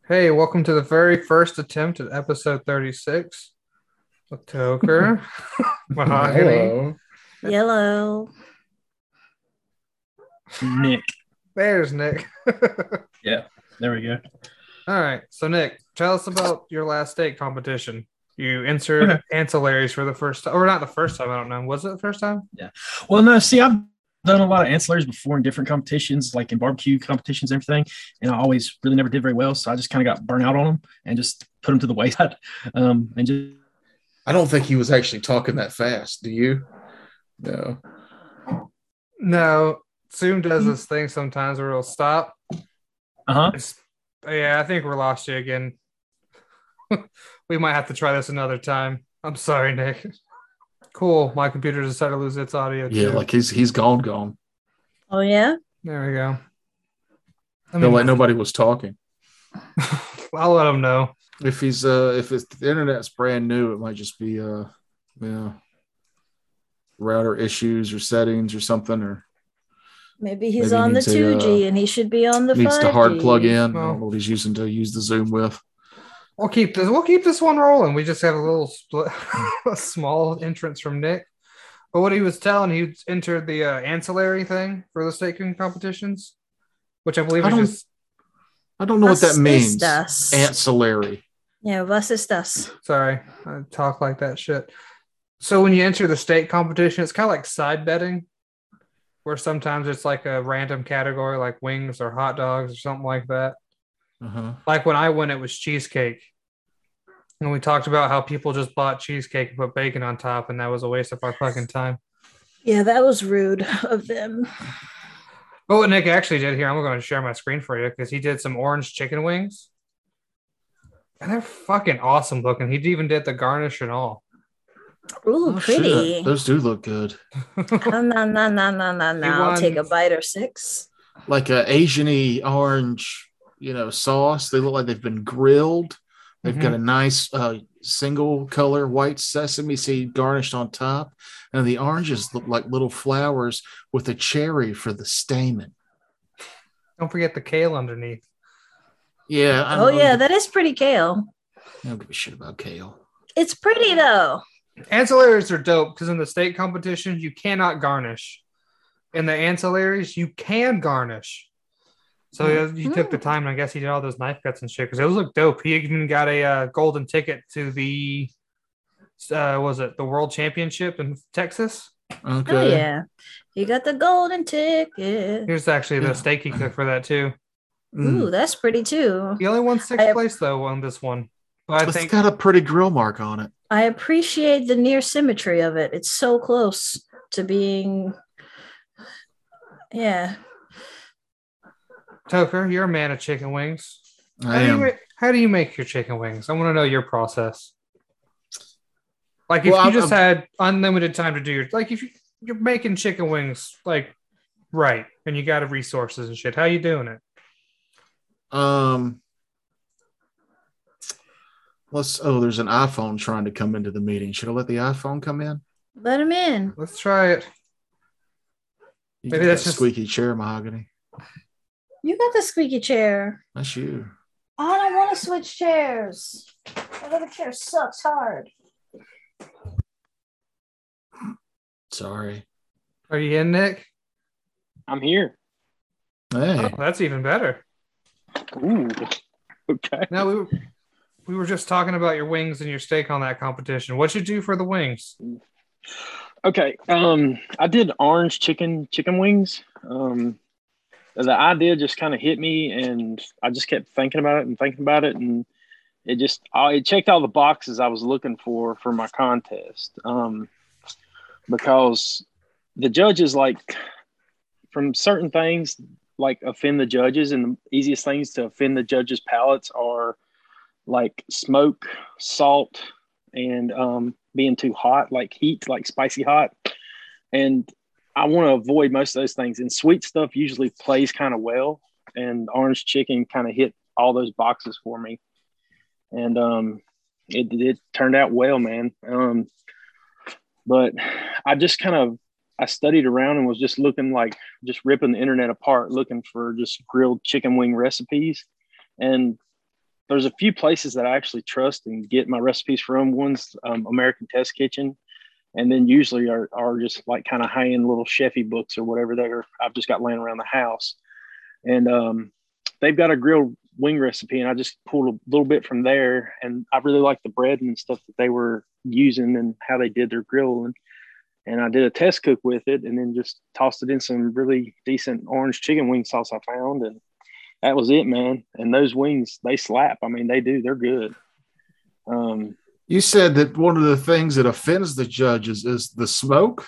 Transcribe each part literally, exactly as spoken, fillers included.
Hey, welcome to the very first attempt at episode thirty-six with Toker, Mahogany. Hello. Yellow. Nick. There's Nick. Yeah, there we go. All right. So, Nick, tell us about your last state competition. You entered Okay. ancillaries for the first time, or not the first time. I don't know. Was it the first time? Well, no, see, I've done a lot of ancillaries before in different competitions, like in barbecue competitions and everything, and I always really never did very well. So I just kind of got burnt out on them and just put them to the wayside. Um, and just I don't think he was actually talking that fast. Do you? No. No. Zoom does this thing sometimes where it'll stop. uh huh. It's, yeah, I think we're lost you again. We might have to try this another time. I'm sorry, Nick. Cool. My computer decided to lose its audio Yeah, too. like he's he's gone, gone. Oh, yeah? There we go. I No, mean, like nobody was talking. I'll let him know. If he's uh if it's the internet's brand new, it might just be uh yeah router issues or settings or something, or Maybe he's Maybe he on the needs a, two G uh, and he should be on the needs five G. to hard plug in. I Well- don't know what he's using to use the Zoom with. We'll keep this. We'll keep this one rolling. We just have a little split, a small entrance from Nick. But what he was telling, he entered the uh, ancillary thing for the staking competitions, which I believe I is don't- just. I don't know what that Was means. estas. Ancillary. Yeah, was estas. Sorry, I talk like that shit. So when you enter the state competition, it's kind of like side betting, where sometimes it's like a random category, like wings or hot dogs or something like that. Uh-huh. Like when I went, it was cheesecake. And we talked about how people just bought cheesecake and put bacon on top, and that was a waste of our fucking time. Yeah, that was rude of them. But what Nick actually did here, I'm going to share my screen for you because he did some orange chicken wings. And they're fucking awesome looking. He even did the garnish and all. Ooh, Oh, shit. pretty. Those do look good. No, no, no, no, no, no, no. I'll won- take a bite or six. Like a Asian-y orange, you know, sauce. They look like they've been grilled. They've got a nice uh, single color white sesame seed garnished on top. And the oranges look like little flowers with a cherry for the stamen. Don't forget the kale underneath. Yeah. I Oh, don't- yeah, that is pretty kale. I don't give a shit about kale. It's pretty, though. Ancillaries are dope because in the state competitions, you cannot garnish. In the ancillaries, you can garnish. So Mm. he took the time, and I guess he did all those knife cuts and shit because those look dope. He even got a uh, golden ticket to the, uh, was it the World Championship in Texas? Okay. Oh, yeah. You got the golden ticket. Here's actually the Yeah. steak he cooked for that too. Mm. Ooh, that's pretty, too. He only won sixth I- place though on this one. But I It's think got a pretty grill mark on it. I appreciate the near symmetry of it. It's so close to being, yeah. Toker, you're a man of chicken wings. How I do, you am. ma- how do you make your chicken wings? I want to know your process. Like if Well, you I'm- just I'm- had unlimited time to do your like if you, you're making chicken wings like right and you got resources and shit, how you doing it? Um, let's. Oh, there's an iPhone trying to come into the meeting. Should I let the iPhone come in? Let him in. Let's try it. You Maybe got that's that just- squeaky chair, Mahogany. You got the squeaky chair. That's you. I don't want to switch chairs. That other chair sucks hard. Sorry. Are you in, Nick? I'm here. Hey. Oh, that's even better. Ooh. Okay. Now we were, we were just talking about your wings and your steak on that competition. What'd you do for the wings? Okay. Um, I did orange chicken chicken wings. Um, the idea just kind of hit me, and I just kept thinking about it and thinking about it, and it just I, it checked all the boxes I was looking for for my contest. Um, because the judges like from certain things like offend the judges, and the easiest things to offend the judges' palates are like smoke, salt, and um, being too hot, like heat, like spicy hot. And I want to avoid most of those things. And sweet stuff usually plays kind of well. And orange chicken kind of hit all those boxes for me. And um, it, it turned out well, man. Um, but I just kind of, I studied around and was just looking like, just ripping the internet apart, looking for just grilled chicken wing recipes. And there's a few places that I actually trust and get my recipes from. One's um, American Test Kitchen, and then usually are are just like kind of high end little chefy books or whatever that are I've just got laying around the house, and um, they've got a grilled wing recipe, and I just pulled a little bit from there, and I really like the bread and stuff that they were using and how they did their grilling. And I did a test cook with it, and then just tossed it in some really decent orange chicken wing sauce I found, and that was it, man. And those wings, they slap. I mean, they do. They're good. Um, You said that one of the things that offends the judges is the smoke,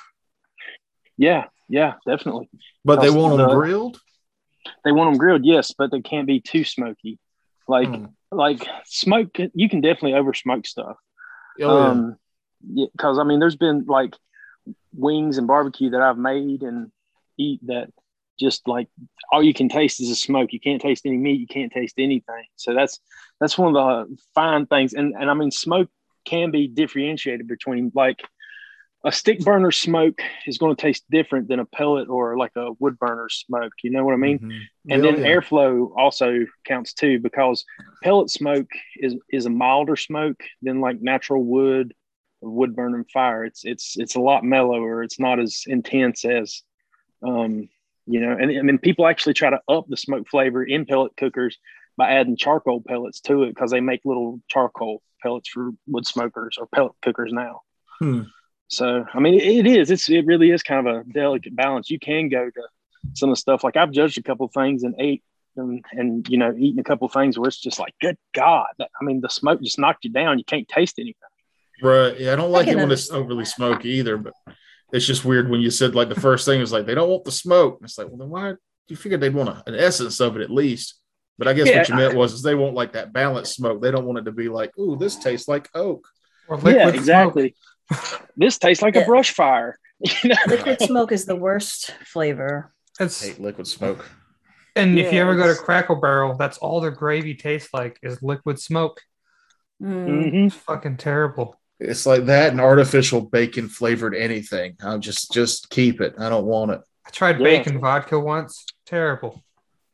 yeah, yeah, definitely. but they Because want them the- grilled. They want them grilled, yes, but they can't be too smoky. Like, Hmm. like smoke, you can definitely over smoke stuff. Oh, yeah. Um, because I mean, there's been like wings and barbecue that I've made and eat that just like all you can taste is the smoke. You can't taste any meat. You can't taste anything. So that's that's one of the fine things. And and I mean, smoke can be differentiated between like a stick burner smoke is going to taste different than a pellet or like a wood burner smoke. You know what I mean? Mhm. And Yeah, then yeah. airflow also counts too, because pellet smoke is is a milder smoke than like natural wood, wood burning fire. It's it's it's a lot mellower. It's not as intense as, um, you know. And I mean, people actually try to up the smoke flavor in pellet cookers by adding charcoal pellets to it, because they make little charcoal pellets for wood smokers or pellet cookers now. Hmm. So, I mean, it is. It's it really is kind of a delicate balance. You can go to some of the stuff. Like I've judged a couple of things and ate and, and, you know, eaten a couple of things where it's just like, good God. I mean, the smoke just knocked you down. You can't taste anything. Right. Yeah, I don't like can it when it's understand overly that. smoky either, but it's just weird when you said like the first thing was like they don't want the smoke. It's like, well, then why you figured they'd want a, an essence of it at least. But I guess Yeah. what you meant was is they want like that balanced smoke. They don't want it to be like, ooh, this tastes like oak. Or liquid Yeah, smoke. exactly. This tastes like Yeah. a brush fire. You know? Liquid smoke is the worst flavor. It's Hate liquid smoke. and if you Yeah, ever go to it's- Crackle Barrel, that's all their gravy tastes like is liquid smoke. Mm. Mhm. It's fucking terrible. It's like that and artificial bacon flavored anything. I'm just just keep it. I don't want it. I tried Yeah. bacon vodka once. Terrible.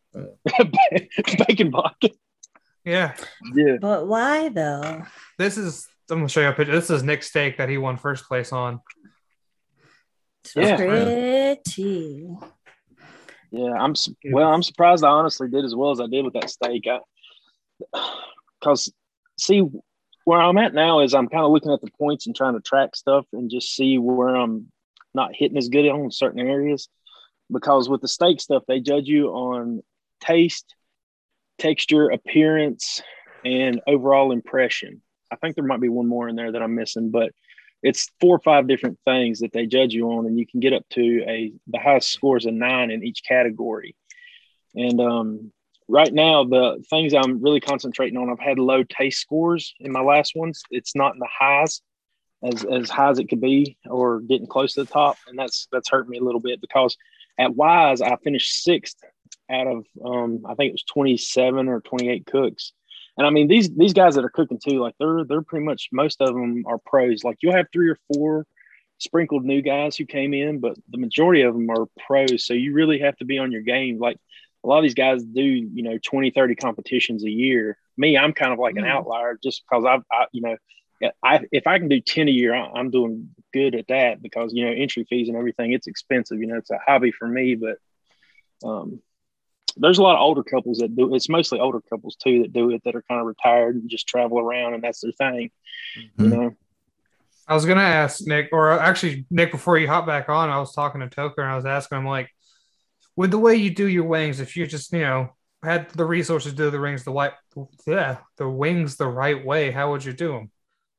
Bacon vodka. Yeah. Yeah. But why though? This is I'm gonna show you a picture. This is Nick's steak that he won first place on. It's Yeah. pretty. Yeah, I'm su- well. I'm surprised I honestly did as well as I did with that steak. Because see, where I'm at now is I'm kind of looking at the points and trying to track stuff and just see where I'm not hitting as good on certain areas. Because with the steak stuff, they judge you on taste, texture, appearance, and overall impression. I think there might be one more in there that I'm missing, but it's four or five different things that they judge you on, and you can get up to a the highest score is a nine in each category. And um, right now, the things I'm really concentrating on, I've had low taste scores in my last ones. It's not in the highs as as high as it could be, or getting close to the top, and that's that's hurt me a little bit, because at Wise I finished sixth out of um, I think it was twenty-seven or twenty-eight cooks. And I mean, these these guys that are cooking too, like they're they're pretty much, most of them are pros. Like you'll have three or four sprinkled new guys who came in, but the majority of them are pros. So you really have to be on your game. Like a lot of these guys do, you know, twenty, thirty competitions a year. Me, I'm kind of like an Mm. outlier just because I've, I, you know, I if I can do ten a year, I- I'm doing good at that, because, you know, entry fees and everything, it's expensive. You know, it's a hobby for me, but um, there's a lot of older couples that do. It's mostly older couples too that do it, that are kind of retired and just travel around, and that's their thing. You Mhm. know. I was gonna ask Nick, or actually Nick, before you hop back on, I was talking to Toker and I was asking him like, with the way you do your wings, if you just you know had the resources to do the rings the white, yeah, the wings the right way, how would you do them?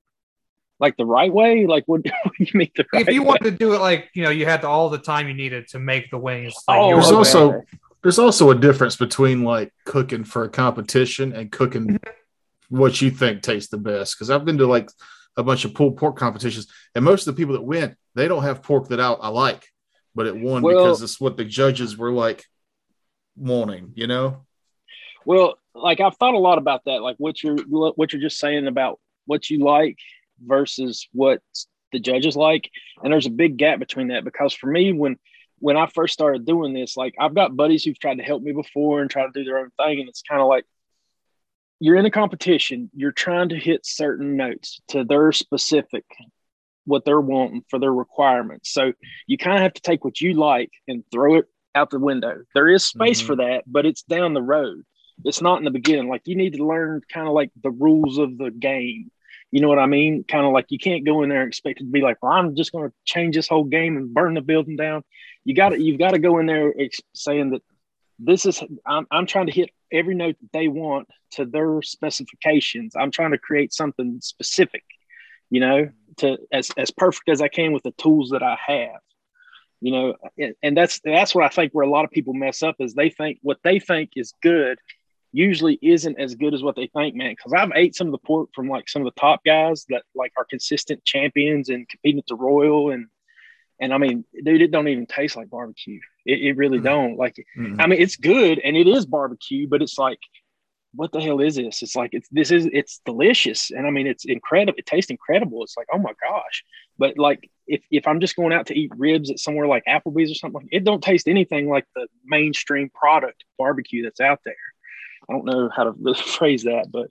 Like the right way, like what, what do you mean the right If you way? wanted to do it like you know you had all the time you needed to make the wings. Like Oh, your There's way. also there's also a difference between like cooking for a competition and cooking what you think tastes the best. Because I've been to like a bunch of pulled pork competitions, and most of the people that win, they don't have pork that I, I like, but it won Well- because it's what the judges were like wanting, you know? Well, like I've thought a lot about that, like what you're what you're just saying about what you like versus what the judges like, and there's a big gap between that, because for me, when when I first started doing this, like I've got buddies who've tried to help me before and try to do their own thing, and it's kind of like you're in a competition, you're trying to hit certain notes to their specific, what they're wanting for their requirements. So you kind of have to take what you like and throw it out the window. There is space mm-hmm. for that, but it's down the road. It's not in the beginning. Like, you need to learn kind of like the rules of the game. You know what I mean? Kind of like, you can't go in there and expect it to be like, well, I'm just going to change this whole game and burn the building down. You got to, you've got to go in there ex- saying that this is, I'm, I'm trying to hit every note that they want to their specifications. I'm trying to create something specific, you know, to as, as perfect as I can with the tools that I have, you know, and, and that's, that's what I think where a lot of people mess up is they think what they think is good usually isn't as good as what they think, man. Because I've ate some of the pork from like some of the top guys that like are consistent champions and competing at the Royal, and and I mean, dude, it don't even taste like barbecue. It, it really mm-hmm. don't. Like, mm-hmm. I mean, it's good and it is barbecue, but it's like, what the hell is this? It's like it's this is it's delicious, and I mean, it's incredible. It tastes incredible. It's like, oh my gosh. But like, if if I'm just going out to eat ribs at somewhere like Applebee's or something, it don't taste anything like the mainstream product barbecue that's out there. I don't know how to really phrase that, but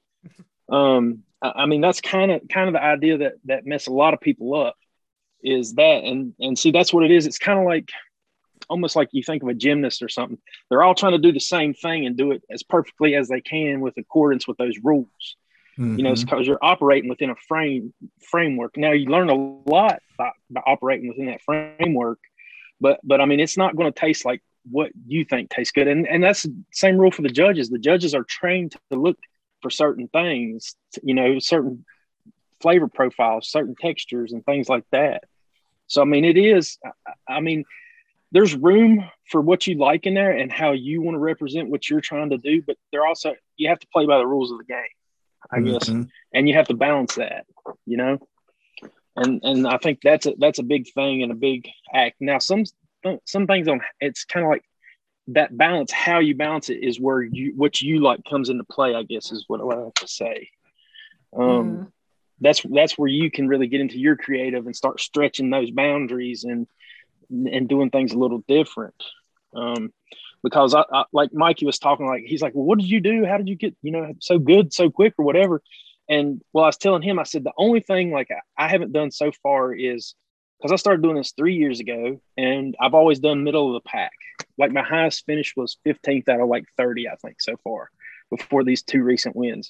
um, I, I mean, that's kind of kind of the idea that that mess a lot of people up is that, and and see, that's what it is. It's kind of like almost like you think of a gymnast or something. They're all trying to do the same thing and do it as perfectly as they can with accordance with those rules. Mm-hmm. You know, it's because you're operating within a frame framework. Now, you learn a lot by, by operating within that framework, but but I mean, it's not going to taste like what you think tastes good. And and that's the same rule for the judges. The judges are trained to look for certain things, you know, certain flavor profiles, certain textures and things like that. So, I mean, it is, I mean, there's room for what you like in there and how you want to represent what you're trying to do, but they're also, you have to play by the rules of the game, I mm-hmm. guess. And you have to balance that, you know? And and I think that's a, that's a big thing and a big act. Now, some some things on it's kind of like that balance, how you balance it is where you what you like comes into play, I guess is what I have to say. Um mm. that's that's where you can really get into your creative and start stretching those boundaries and and doing things a little different. Um because I, I like Mikey was talking, like he's like, well, what did you do? How did you get, you know, so good so quick or whatever? And well, I was telling him, I said, the only thing like I, I haven't done so far is because I started doing this three years ago, and I've always done middle of the pack. Like my highest finish was fifteenth out of like thirty, I think, so far before these two recent wins.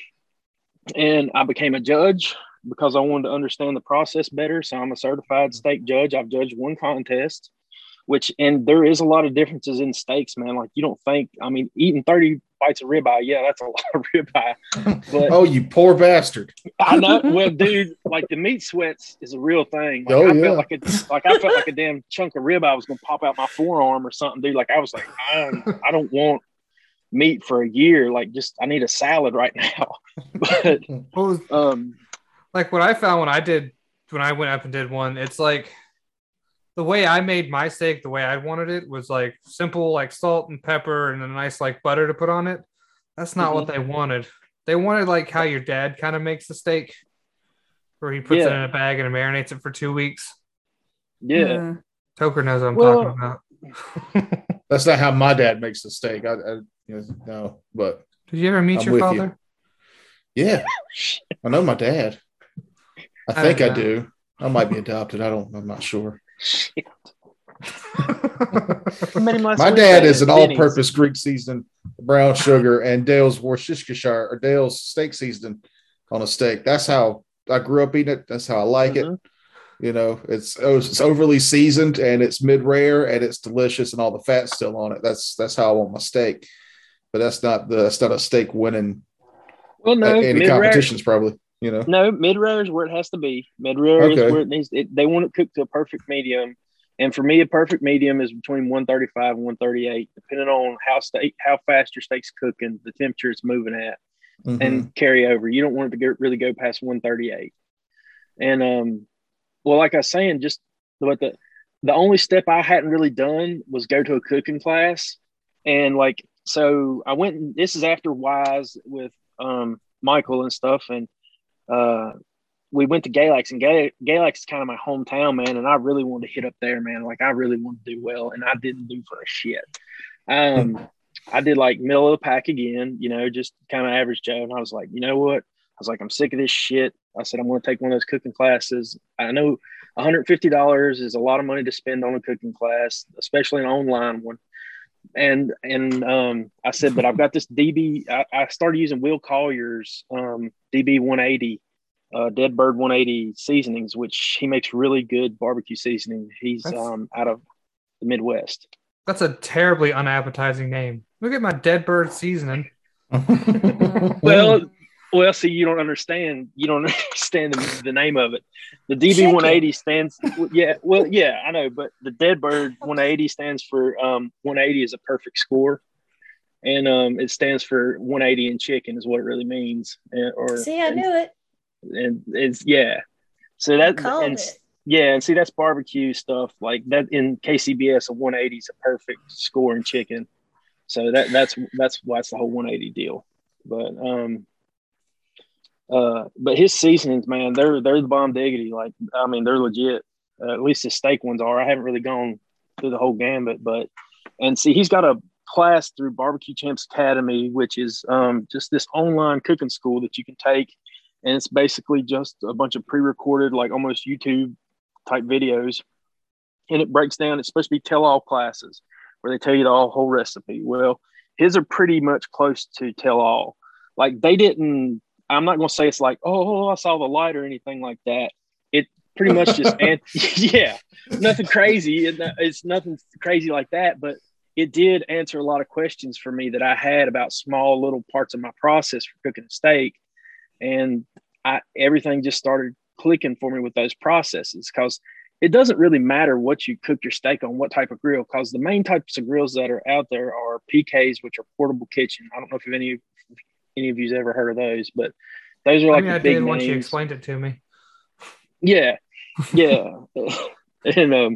And I became a judge because I wanted to understand the process better. So I'm a certified steak judge. I've judged one contest, which, and there is a lot of differences in steaks, man. Like you don't think, I mean, eating thirty bites of ribeye, yeah, that's a lot of ribeye. But oh, you poor bastard. I know. Well, dude, like the meat sweats is a real thing. Like, oh, I yeah. felt like a, like I felt like a damn chunk of ribeye was going to pop out my forearm or something, dude. Like I was like, I'm, I don't want meat for a year. Like just, I need a salad right now. But, um, like what I found when I did, when I went up and did one, it's like, the way I made my steak, the way I wanted it was like simple, like salt and pepper and a nice like butter to put on it. That's not mm-hmm. what they wanted. They wanted like how your dad kind of makes the steak, where he puts yeah. it in a bag and marinates it for two weeks. Yeah. yeah. Toker knows what I'm well, talking about. That's not how my dad makes the steak. I, I you know, no, but did you ever meet I'm your father? You. Yeah. I know my dad. I think I, I do. I might be adopted. I don't, I'm not sure. Shit. My dad is an all-purpose Greek seasoned brown sugar and Dale's Worcestershire or Dale's steak seasoning on a steak. That's how I grew up eating it. That's how I like mm-hmm. it. You know, it's it's overly seasoned and it's mid-rare and it's delicious and all the fat's still on it. That's that's how I want my steak. But that's not the that's not a steak winning. Well, no, any mid-rare. competitions probably. You know, no, mid-rare is where it has to be. Mid-rare okay. is where it needs. It, they want it cooked to a perfect medium, and for me, a perfect medium is between one thirty-five and one thirty-eight, depending on how steak, how fast your steak's cooking, the temperature it's moving at, mm-hmm. and carry over. You don't want it to get, really go past one thirty-eight. And um, well, like I was saying, just what the the only step I hadn't really done was go to a cooking class, and like so I went. And this is after Wise with um Michael and stuff, and. Uh, we went to Galax, and Gal- Galax is kind of my hometown, man. And I really wanted to hit up there, man. Like I really wanted to do well, and I didn't do for a shit. Um, I did like middle of the pack again, you know, just kind of average Joe. And I was like, you know what? I was like, I'm sick of this shit. I said, I'm going to take one of those cooking classes. I know one hundred fifty dollars is a lot of money to spend on a cooking class, especially an online one. And and um, I said, but I've got this D B. I, I started using Will Collier's um, D B one eighty, uh, Dead Bird one eighty seasonings, which he makes really good barbecue seasoning. He's um, out of the Midwest. That's a terribly unappetizing name. Look at my Dead Bird seasoning. well, well, see, you don't understand. You don't understand the, the name of it. The D B one eighty stands. Yeah, well, yeah, I know, but the Dead Bird one eighty stands for um, one eighty is a perfect score, and um, it stands for one eighty in chicken is what it really means. And, or see, I and, knew it. And it's yeah. So that Called and it. yeah, and see that's barbecue stuff like that in K C B S. A one eighty is a perfect score in chicken. So that that's that's why it's the whole one eighty deal. But um, uh, but his seasonings, man, they're they're the bomb diggity. Like I mean, they're legit. Uh, at least his steak ones are. I haven't really gone through the whole gambit, but and see, he's got a class through Barbecue Champs Academy, which is um just this online cooking school that you can take, and it's basically just a bunch of pre-recorded, like almost YouTube type videos, and it breaks down. It's supposed to be tell-all classes where they tell you the whole recipe. Well, his are pretty much close to tell-all. Like they didn't, I'm not going to say it's like, oh, I saw the light or anything like that. It pretty much just, yeah, nothing crazy. It, it's nothing crazy like that, but it did answer a lot of questions for me that I had about small little parts of my process for cooking a steak. And I, everything just started clicking for me with those processes, because it doesn't really matter what you cook your steak on, what type of grill, because the main types of grills that are out there are P Ks, which are portable kitchen. I don't know if any, any of you's ever heard of those, but those are like I mean, the I big did names. once you explained it to me. Yeah, yeah. and um,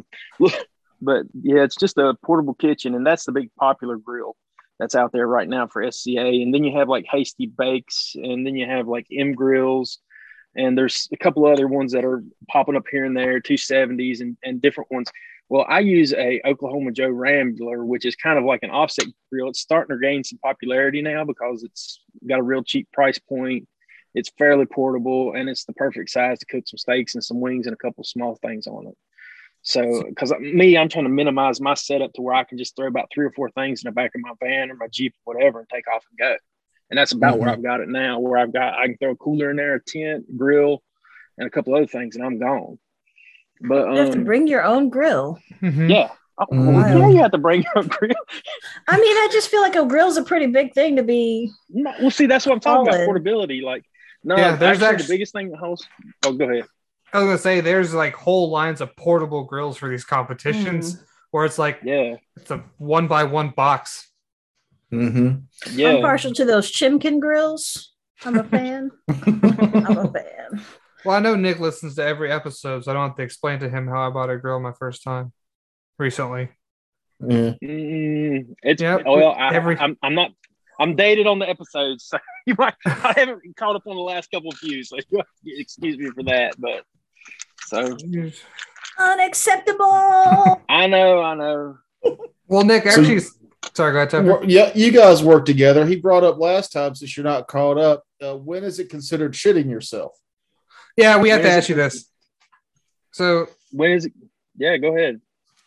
but yeah, it's just a portable kitchen, and that's the big popular grill that's out there right now for S C A. And then you have like Hasty Bakes, and then you have like M Grills. And there's a couple of other ones that are popping up here and there, two seventies and, and different ones. Well, I use a Oklahoma Joe Rambler, which is kind of like an offset grill. It's starting to gain some popularity now because it's got a real cheap price point. It's fairly portable, and it's the perfect size to cook some steaks and some wings and a couple small things on it. So, because me, I'm trying to minimize my setup to where I can just throw about three or four things in the back of my van or my Jeep or whatever and take off and go. And that's about Mm-hmm. where I've got it now, where I've got, I can throw a cooler in there, a tent, grill, and a couple other things, and I'm gone. But um, You have to bring your own grill. Mm-hmm. yeah. Oh, Mhm. yeah, you have to bring your own grill. I mean, I just feel like a grill's a pretty big thing to be. No, well, see, that's what I'm talking about, Solid. portability. Like, no, Yeah, there's actually, actu- the biggest thing that holds. Oh, go ahead. I was gonna say there's like whole lines of portable grills for these competitions where it's like Yeah, it's a one by one box. Mm-hmm. yeah. I'm partial to those Chimkin grills. I'm a fan. I'm a fan. Well, I know Nick listens to every episode, so I don't have to explain to him how I bought a grill my first time recently. Yeah. Mm, it's Yep, well, I, every- I'm, I'm not. I'm dated on the episodes, so you might. I haven't caught up on the last couple of views, so you have to excuse me for that. But so Unacceptable. I know, I know. Well, Nick, So actually, you- sorry, go ahead, Tucker. Wor- Yeah, you guys work together. He brought up last time, since you're not caught up. Uh, when is it considered shitting yourself? Yeah, we have When to is ask it- you this. So When is it? Yeah, go ahead.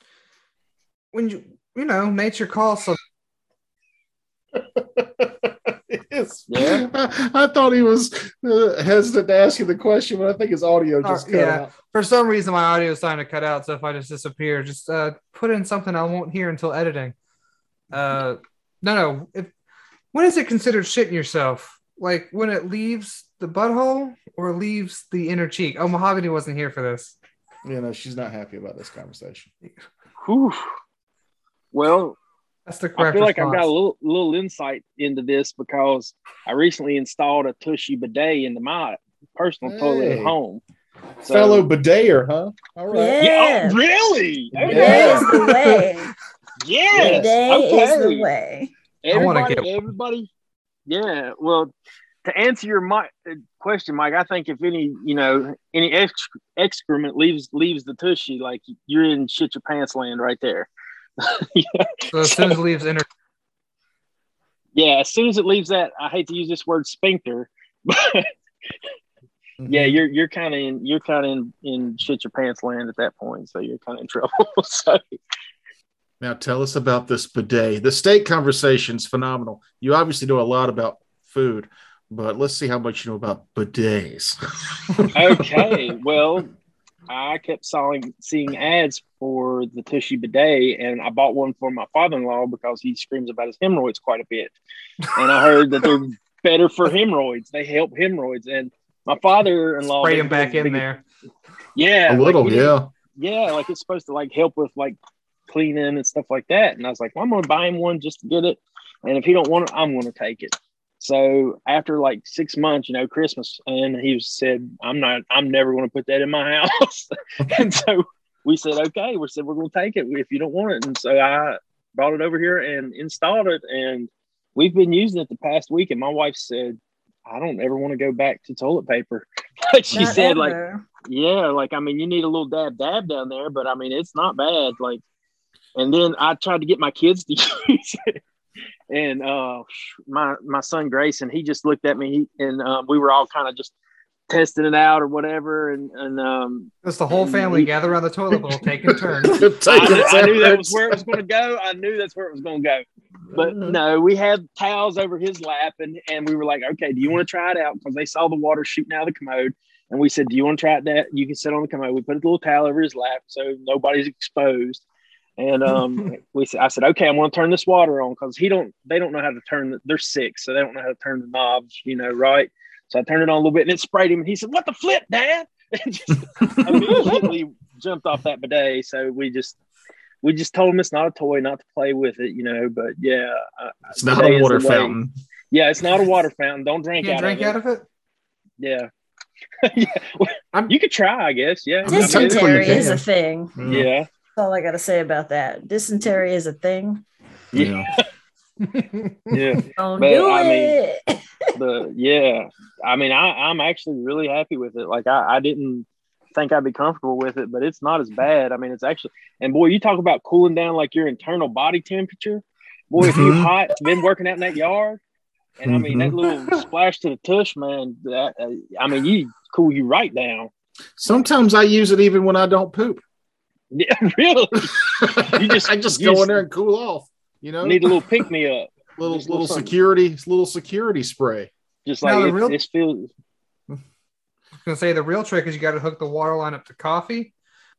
when you you know nature calls, so Yes. Yeah. I, I thought he was uh, hesitant to ask you the question, but I think his audio just Uh, cut yeah. out. for some reason my audio is starting to cut out. So if I just disappear, just uh, put in something I won't hear until editing. Uh, no, no. If when is it considered shitting yourself? Like when it leaves the butthole or leaves the inner cheek? Oh, Mahogany wasn't here for this. You know, she's not happy about this conversation. Whew. Well, That's the I correct feel like I've response. got a little little insight into this because I recently installed a Tushy bidet into my personal toilet Hey. at home. So- Fellow bidayer, huh? All right. Yeah. Yeah, oh, really? Yeah. Bidet is the way. Yes. Bidet okay. is the way. I wanna Everybody, get- everybody. Yeah. Well, to answer your mi- question, Mike, I think if any, you know, any ex- excrement leaves leaves the tushy, like you're in shit your pants land right there. So as soon as it leaves inner, Yeah, as soon as it leaves that, I hate to use this word sphincter, but Mm-hmm. yeah, you're you're kind of in you're kind of in, in shit your pants land at that point, so you're kind of in trouble. So Now tell us about this bidet. The steak conversation's phenomenal. You obviously know a lot about food, but let's see how much you know about bidets. okay, well, I kept seeing seeing ads for the Tushy bidet, and I bought one for my father-in-law because he screams about his hemorrhoids quite a bit, and I heard that they're better for hemorrhoids. They help hemorrhoids, and my father-in-law Spray them back in there. Yeah, A little, like yeah. yeah, like it's supposed to like help with like cleaning and stuff like that. And I was like, well, I'm gonna buy him one just to get it, and if he don't want it, I'm gonna take it. So after like six months, you know, Christmas, and he said, I'm not, I'm never gonna put that in my house. And so we said, okay, we said we're gonna take it if you don't want it. And so I brought it over here and installed it, and we've been using it the past week. And my wife said, I don't ever want to go back to toilet paper. Like she Not said, ever. like, yeah, like, I mean, you need a little dab dab down there, but I mean, it's not bad. Like, and then I tried to get my kids to use it. And uh, my, my son, Grayson, he just looked at me and um, we were all kind of just testing it out or whatever. And, and um, Just the whole family he, gather around the toilet bowl, taking turns. I, I knew that was where it was going to go. I knew that's where it was going to go. But no, we had towels over his lap, and, and we were like, okay, do you want to try it out? Because they saw the water shooting out of the commode. And we said, do you want to try it? That you can sit on the commode. We put a little towel over his lap so nobody's exposed. And um, we said, I said, okay, I'm going to turn this water on because he don't, they don't know how to turn. The, they're six, so they don't know how to turn the knobs, you know, right? So I turned it on a little bit, and it sprayed him. And he said, "What the flip, Dad?" And just immediately jumped off that bidet. So we just. We just told him it's not a toy, not to play with it, you know. But yeah, uh, it's not a water fountain. Yeah, it's not a water fountain. Don't drink You out drink of it. out of it. Yeah, yeah. Well, you could try, I guess. Yeah, I mean, technically you Dysentery is can. a thing. Mm. yeah. That's all I got to say about that. Dysentery is a thing. Yeah. Yeah. Don't But, do I mean, it. the yeah, I mean, I, I'm actually really happy with it. Like, I, I didn't think I'd be comfortable with it, but it's not as bad. I mean, it's actually, and boy, you talk about cooling down like your internal body temperature. Boy, if you Mhm. hot, been working out in that yard, and I mean that Mhm. little splash to the tush, man. That, uh, I mean, you cool you right down. Sometimes I use it even when I don't poop. Yeah, really. You just I just you go just in there and cool off. You know, need a little pick me up. little Just little something. security, little security spray. Just Now, like the it, real- it's feels. I was gonna say the real trick is you got to hook the water line up to coffee.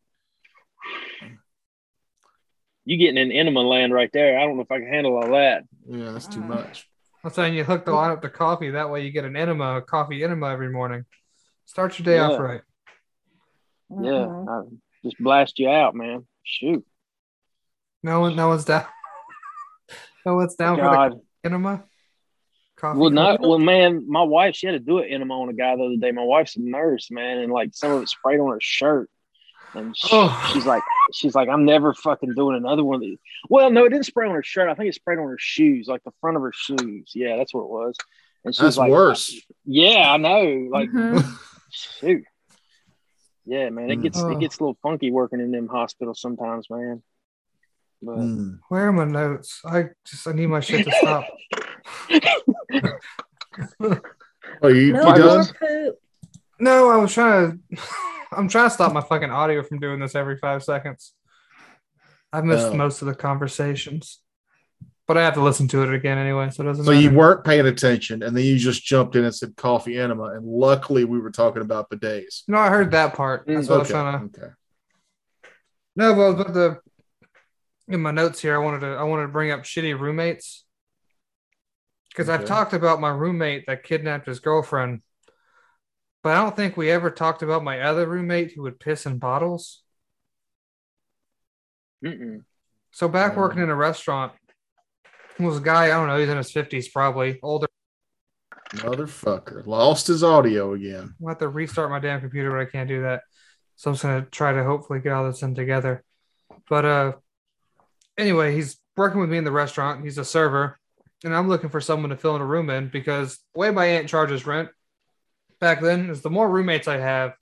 You getting in enema land right there. I don't know if I can handle all that. Yeah, that's too much. I'm saying you hook the line up to coffee. That way you get an enema, a coffee enema every morning. Start your day off Yeah. right. Mhm. Yeah, I just blast you out, man. Shoot, No one, no one's down. No one's down for God. the enema. Coffee. Well, not enema? well, man. My wife, she had to do an enema on a guy the other day. My wife's a nurse, man, and like some of it sprayed on her shirt, and she, Oh. she's like, she's like, I'm never fucking doing another one of these. Well, no, it didn't spray on her shirt. I think it sprayed on her shoes, like the front of her shoes. Yeah, that's what it was. And she's That's like, worse. yeah, I know. Like, Mhm. shoot. Yeah, man, it gets Mm. it gets a little funky working in them hospitals sometimes, man. But Mm. Where are my notes? I just I need my shit to stop. Oh, you, No you more done? poop. No, I was trying to. I'm trying to stop my fucking audio from doing this every five seconds. I missed Oh. most of the conversations, but I have to listen to it again anyway, so it doesn't So matter. you weren't paying attention, and then you just jumped in and said coffee enema, and luckily we were talking about bidets. No, I heard that part. That's what I was Okay. trying to. Okay. No, but, but the in my notes here, I wanted to I wanted to bring up shitty roommates because I've Okay. talked about my roommate that kidnapped his girlfriend, but I don't think we ever talked about my other roommate who would piss in bottles. mm-mm. So back Mm. working in a restaurant was a guy, I don't know, he's in his fifties probably, older. Motherfucker. Lost his audio again. I'll have to restart my damn computer, but I can't do that. So I'm just gonna try to hopefully get all this in together. But uh anyway, he's working with me in the restaurant. He's a server, and I'm looking for someone to fill in a room in because the way my aunt charges rent back then is the more roommates I have,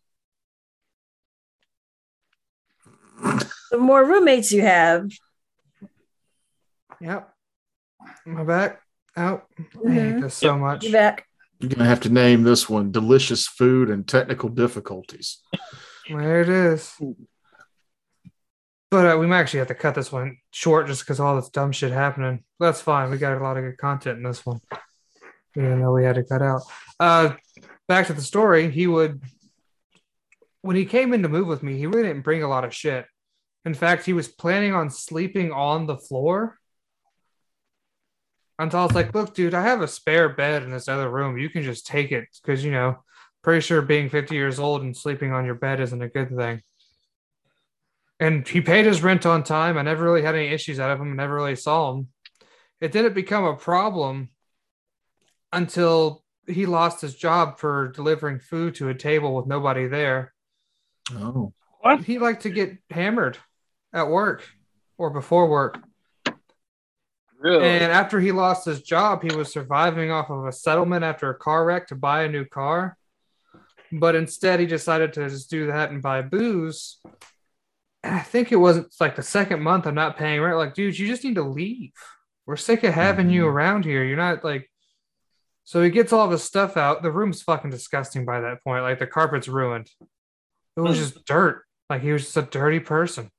The more roommates you have, yep. My back. Oh, I hate Mhm. this so Yep. much. You back? You're gonna have to name this one "Delicious Food and Technical Difficulties." There it is. But uh, we might actually have to cut this one short just because all this dumb shit happening. That's fine. We got a lot of good content in this one, even though we had to cut out. Uh, back to the story. He would, when he came in to move with me, he really didn't bring a lot of shit. In fact, he was planning on sleeping on the floor. Until I was like, look, dude, I have a spare bed in this other room. You can just take it because, you know, pretty sure being fifty years old and sleeping on your bed isn't a good thing. And he paid his rent on time. I never really had any issues out of him. I never really saw him. It didn't become a problem until he lost his job for delivering food to a table with nobody there. Oh, What? He liked to get hammered at work or before work. Really? And after he lost his job, he was surviving off of a settlement after a car wreck to buy a new car. But instead, he decided to just do that and buy booze. And I think it wasn't like the second month I'm not paying rent. Like, dude, you just need to leave. We're sick of having Mhm. you around here. You're not like. So he gets all of his stuff out. The room's fucking disgusting by that point. Like, the carpet's ruined. It was just dirt. Like, he was just a dirty person.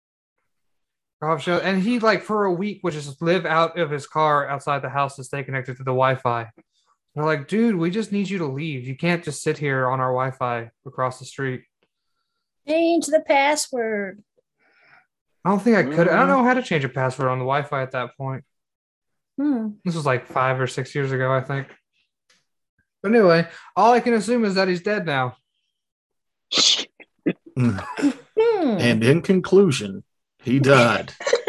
And he, like, for a week would just live out of his car outside the house to stay connected to the Wi-Fi. They're like, dude, we just need you to leave. You can't just sit here on our Wi-Fi across the street. Change the password. I don't think I could. I don't know how to change a password on the Wi-Fi at that point. Hmm. This was like five or six years ago, I think. But anyway, all I can assume is that he's dead now. Mm. Hmm. And in conclusion, he died.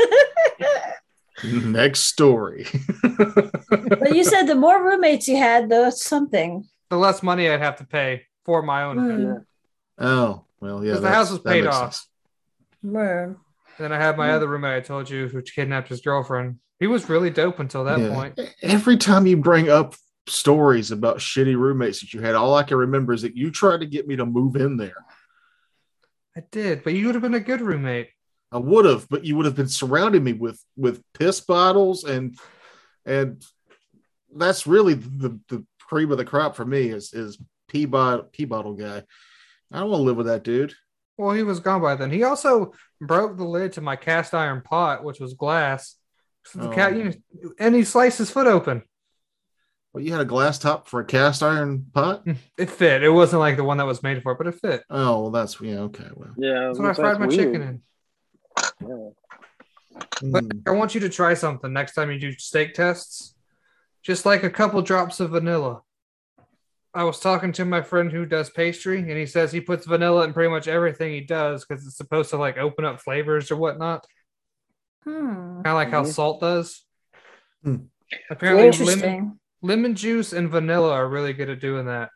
Next story. But you said the more roommates you had, the something. The less money I'd have to pay for my own. Hmm. bed. Oh, well, yeah. Because the that's- house was that paid makes off. sense. Word. Then I had my other roommate I told you who kidnapped his girlfriend. He was really dope until that Yeah. point. Every time you bring up stories about shitty roommates that you had, all I can remember is that you tried to get me to move in there. I did, but you would have been a good roommate. I would have, but you would have been surrounding me with with piss bottles, and and that's really the the cream of the crop for me is is pee bottle pee bottle guy. I don't want to live with that dude. Well, he was gone by then. He also broke the lid to my cast iron pot, which was glass. So the Oh. cat, you know, and he sliced his foot open. Well, you had a glass top for a cast iron pot? It fit. It wasn't like the one that was made for it, but it fit. Oh, well, that's yeah, okay. Well, Yeah, That's what I fried my chicken in. Yeah. But mm, I want you to try something next time you do steak tests. Just like a couple drops of vanilla. I was talking to my friend who does pastry, and he says he puts vanilla in pretty much everything he does because it's supposed to like open up flavors or whatnot. Hmm. Kind of like how Mhm. salt does. Hmm. Apparently, lemon, Interesting. lemon juice and vanilla are really good at doing that.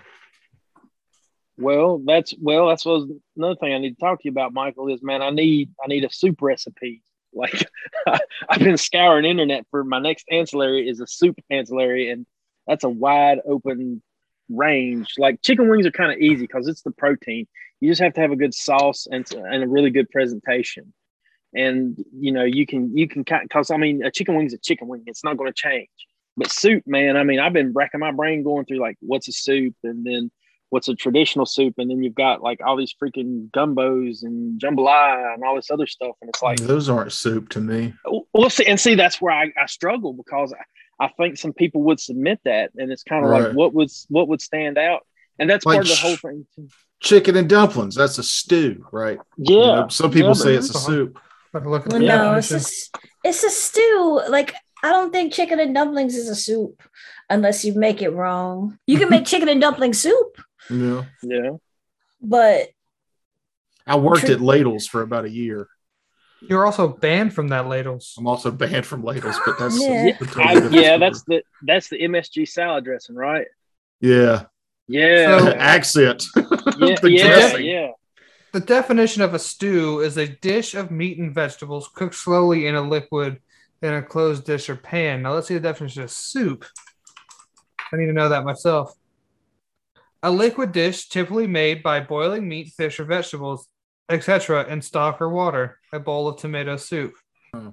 Well, that's well, that's what another thing I need to talk to you about, Michael. Is man, I need I need a soup recipe. Like I've been scouring internet for my next ancillary is a soup ancillary, and that's a wide open range. Like chicken wings are kind of easy because it's the protein. You just have to have a good sauce and and a really good presentation. And you know you can you can because I mean a chicken wing is a chicken wing. It's not going to change. But soup, man, I mean I've been racking my brain going through like what's a soup and then what's a traditional soup, and then you've got like all these freaking gumbos and jambalaya and all this other stuff, and it's like those aren't soup to me. well, see, and see that's where I, I struggle because I, I think some people would submit that, and it's kind of Right. like what would what would stand out, and that's Like part of the sh- whole thing. Too. Chicken and dumplings, that's a stew, right? Yeah, You know, some people Yeah, say but- it's a soup. But look at Well, the no, it's definition. a, it's a stew. Like, I don't think chicken and dumplings is a soup unless you make it wrong. You can make chicken and dumpling soup, Yeah. yeah. but I worked True. at Ladles for about a year. You're also banned from that ladles. I'm also banned from Ladles, but that's Yeah. a totally I, different yeah, story. that's the that's the M S G salad dressing, right? yeah. Yeah, So- Accent. yeah, The yeah, dressing. yeah. The definition of a stew is a dish of meat and vegetables cooked slowly in a liquid in a closed dish or pan. Now let's see the definition of soup. I need to know that myself. A liquid dish typically made by boiling meat, fish, or vegetables, et cetera, in stock or water. A bowl of tomato soup. Oh.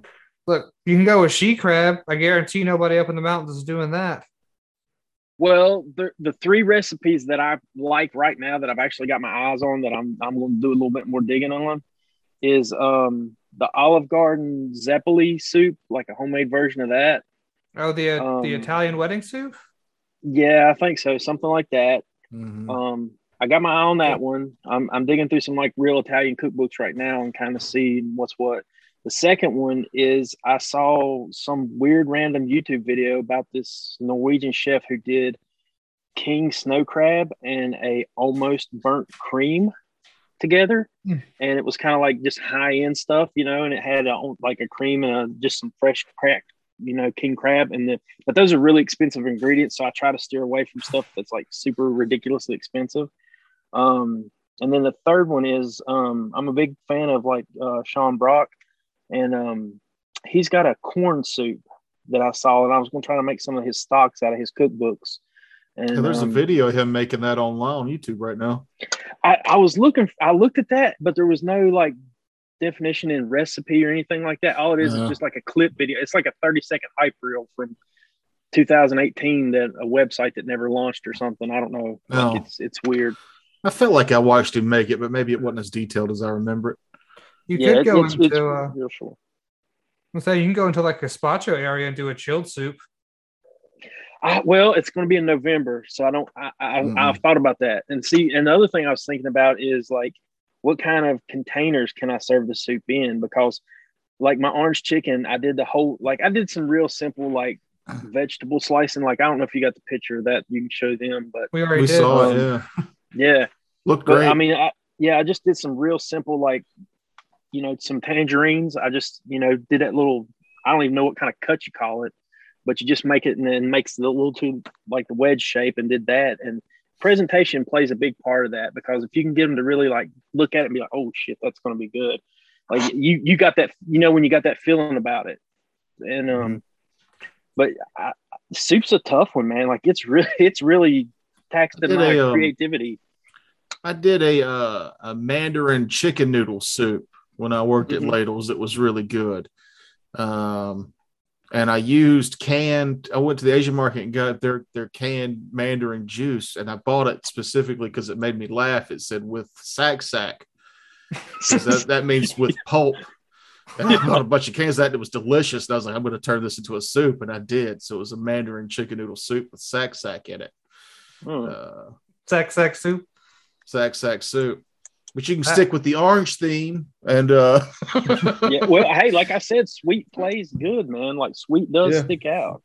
Look, you can go with she crab. I guarantee nobody up in the mountains is doing that. Well, the the three recipes that I like right now that I've actually got my eyes on that I'm I'm going to do a little bit more digging on is um the Olive Garden Zeppoli soup, like a homemade version of that. Oh, the uh, Um, the Italian wedding soup. Yeah, I think so, something like that. Mhm. Um, I got my eye on that one. I'm I'm digging through some like real Italian cookbooks right now and kind of seeing what's what. The second one is I saw some weird random YouTube video about this Norwegian chef who did king snow crab and a almost burnt cream together, Mm. and it was kind of like just high end stuff, you know. And it had a, like a cream and a, just some fresh cracked, you know, king crab. And the, but those are really expensive ingredients, so I try to steer away from stuff that's like super ridiculously expensive. Um, and then the third one is um, I'm a big fan of like uh, Sean Brock. And um, he's got a corn soup that I saw, and I was going to try to make some of his stocks out of his cookbooks. And Yeah, there's um, a video of him making that online on YouTube right now. I, I was looking, I looked at that, but there was no like definition in recipe or anything like that. All it is Uh-huh. is just like a clip video. It's like a thirty second hype reel from two thousand eighteen that a website that never launched or something. I don't know. Like Oh. it's it's weird. I felt like I watched him make it, but maybe it wasn't as detailed as I remember it. You yeah, could it- go it's, into it's uh, real short. let's say you can go into like a gazpacho area and do a chilled soup. I, well, it's going to be in November, so I don't. I, I Mhm. I've thought about that, and see. And the other thing I was thinking about is like, what kind of containers can I serve the soup in? Because, like my orange chicken, I did the whole like I did some real simple like vegetable slicing. Like I don't know if you got the picture of that you can show them, but We already We did. saw Um, it, yeah. yeah. Looked But great. I mean, I, yeah, I just did some real simple like, you know, some tangerines. I just you know did that little. I don't even know what kind of cut you call it, but you just make it and then makes the little tube like the wedge shape and did that. And presentation plays a big part of that, because if you can get them to really like look at it and be like, oh shit, that's going to be good. Like you, you got that, you know, when you got that feeling about it. And, um, but I, soup's a tough one, man. Like it's really, it's really taxing Did my a, um, creativity. I did a uh, a Mandarin chicken noodle soup when I worked Mhm. at Ladles. It was really good. Um, and I used canned. I went to the Asian market and got their their canned Mandarin juice, and I bought it specifically because it made me laugh. It said with sack sack, 'cause that that means with pulp. And I bought a bunch of cans of that. It was delicious. And I was like, I'm going to turn this into a soup, and I did. So it was a Mandarin chicken noodle soup with sack sack in it. Hmm. Uh, Sack sack soup. sack sack soup. But you can Uh, stick with the orange theme, and uh, Yeah. Well, hey, like I said, sweet plays good, man. Like sweet does Yeah. stick out.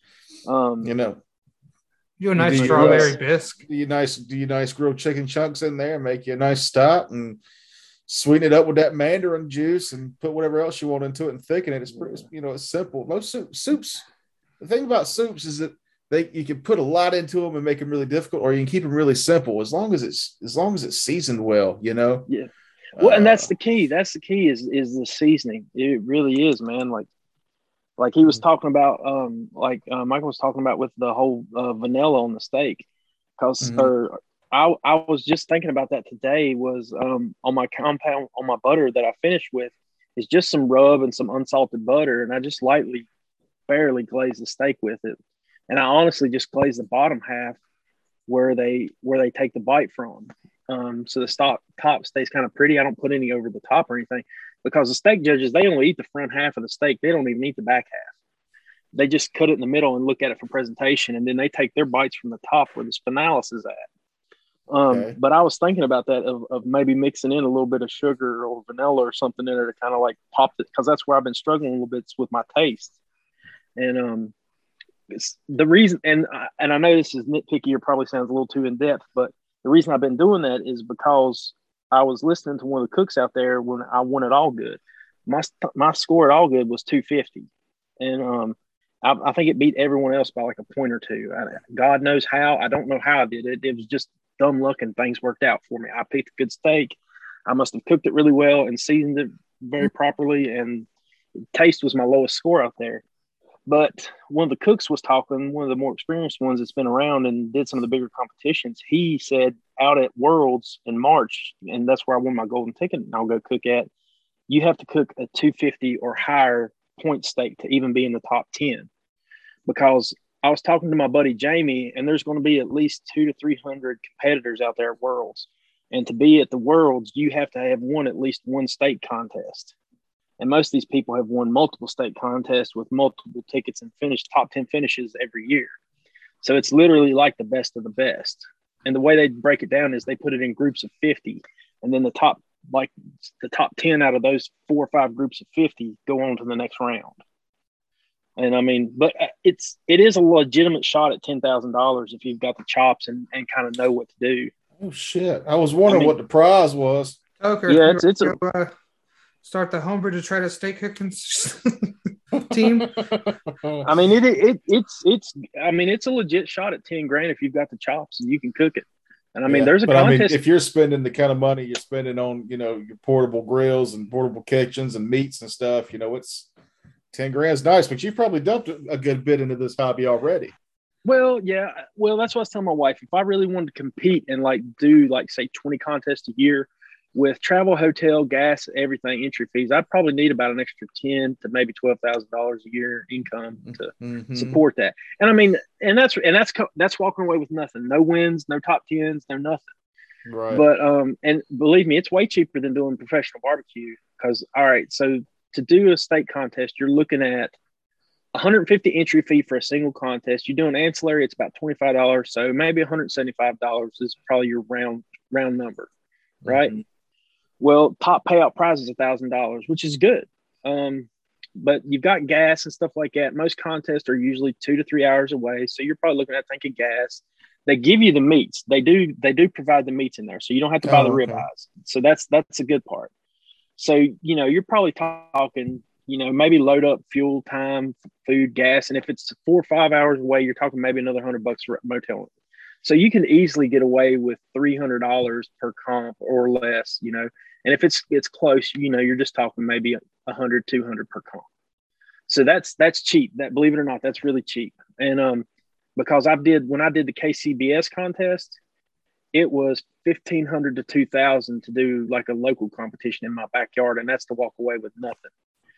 Um, you know, Do a nice do your strawberry best. bisque. do you nice do you nice grilled chicken chunks in there, make you a nice stock, and sweeten it up with that Mandarin juice, and put whatever else you want into it, and thicken it. It's pretty, you know, it's simple. Most soup, soups. The thing about soups is that they you can put a lot into them and make them really difficult, or you can keep them really simple as long as it's as long as it's seasoned well. You know. Yeah. Well, and that's Uh, the key. That's the key is is the seasoning. It really is, man. Like, like he was talking about, um, like uh, Michael was talking about with the whole uh, vanilla on the steak. Because, Mhm. or I I was just thinking about that today. Was um on my compound on my butter that I finished with is just some rub and some unsalted butter, and I just lightly, barely glaze the steak with it, and I honestly just glaze the bottom half where they where they take the bite from. Um, so the stock top stays kind of pretty. I don't put any over the top or anything, because the steak judges, they only eat the front half of the steak. They don't even eat the back half. They just cut it in the middle and look at it for presentation, and then they take their bites from the top where the spinalis is at. Um, Okay. But I was thinking about that of, of maybe mixing in a little bit of sugar or vanilla or something in there to kind of like pop it, because that's where I've been struggling a little bit with my taste. And um, it's the reason, and I, and I know this is nitpicky or probably sounds a little too in depth, but the reason I've been doing that is because I was listening to one of the cooks out there when I won at All Good. My my score at All Good was two fifty, and um, I, I think it beat everyone else by like a point or two. I, God knows how. I don't know how I did it. It was just dumb luck, and things worked out for me. I picked a good steak. I must have cooked it really well and seasoned it very properly, and taste was my lowest score out there. But one of the cooks was talking, one of the more experienced ones that's been around and did some of the bigger competitions. He said out at Worlds in March, and that's where I won my golden ticket and I'll go cook at, you have to cook a two fifty or higher point stake to even be in the top ten, because I was talking to my buddy Jamie, and there's going to be at least two to three hundred competitors out there at Worlds, and to be at the Worlds, you have to have won at least one state contest. And most of these people have won multiple state contests with multiple tickets and finished top ten finishes every year. So it's literally like the best of the best. And the way they break it down is they put it in groups of fifty, and then the top, like the top ten out of those four or five groups of fifty go on to the next round. And I mean, but it's, it is a legitimate shot at ten thousand dollars if you've got the chops and, and kind of know what to do. Oh shit. I was wondering I mean, what the prize was. Okay. Yeah, it's, it's a, uh, start the Homebrew Detritus steak cooking team. I mean, it, it it's it's I mean, it's a legit shot at ten grand if you've got the chops and you can cook it. And I mean, yeah, there's a but contest. I mean, if you're spending the kind of money you're spending on, you know, your portable grills and portable kitchens and meats and stuff, you know, it's ten grand is nice, but you've probably dumped a good bit into this hobby already. Well, yeah. Well, that's what I was telling my wife. If I really wanted to compete and like do like say twenty contests a year, with travel, hotel, gas, everything, entry fees, I'd probably need about an extra ten to maybe twelve thousand dollars a year income to mm-hmm. support that. And I mean, and that's and that's that's walking away with nothing, no wins, no top tens, no nothing. Right. But um, and believe me, it's way cheaper than doing professional barbecue. Because all right, so to do a state contest, you're looking at one hundred fifty entry fee for a single contest. You do an ancillary, it's about twenty-five dollars, so maybe one hundred seventy-five dollars is probably your round round number, right? Mm-hmm. Well, top payout prize is one thousand dollars, which is good. Um, but you've got gas and stuff like that. Most contests are usually two to three hours away. So you're probably looking at a tank of gas. They give you the meats. They do They do provide the meats in there. So you don't have to buy oh, the okay. ribeyes. So that's that's a good part. So, you know, you're probably talking, you know, maybe load up fuel, time, food, gas. And if it's four or five hours away, you're talking maybe another hundred bucks for motel. So you can easily get away with three hundred dollars per comp or less, you know. And if it's it's close, you know, you're just talking maybe one hundred, two hundred per comp. So that's that's cheap. That, believe it or not, that's really cheap. And um, because I did when I did the K C B S contest, it was fifteen hundred to two thousand to do like a local competition in my backyard, and that's to walk away with nothing.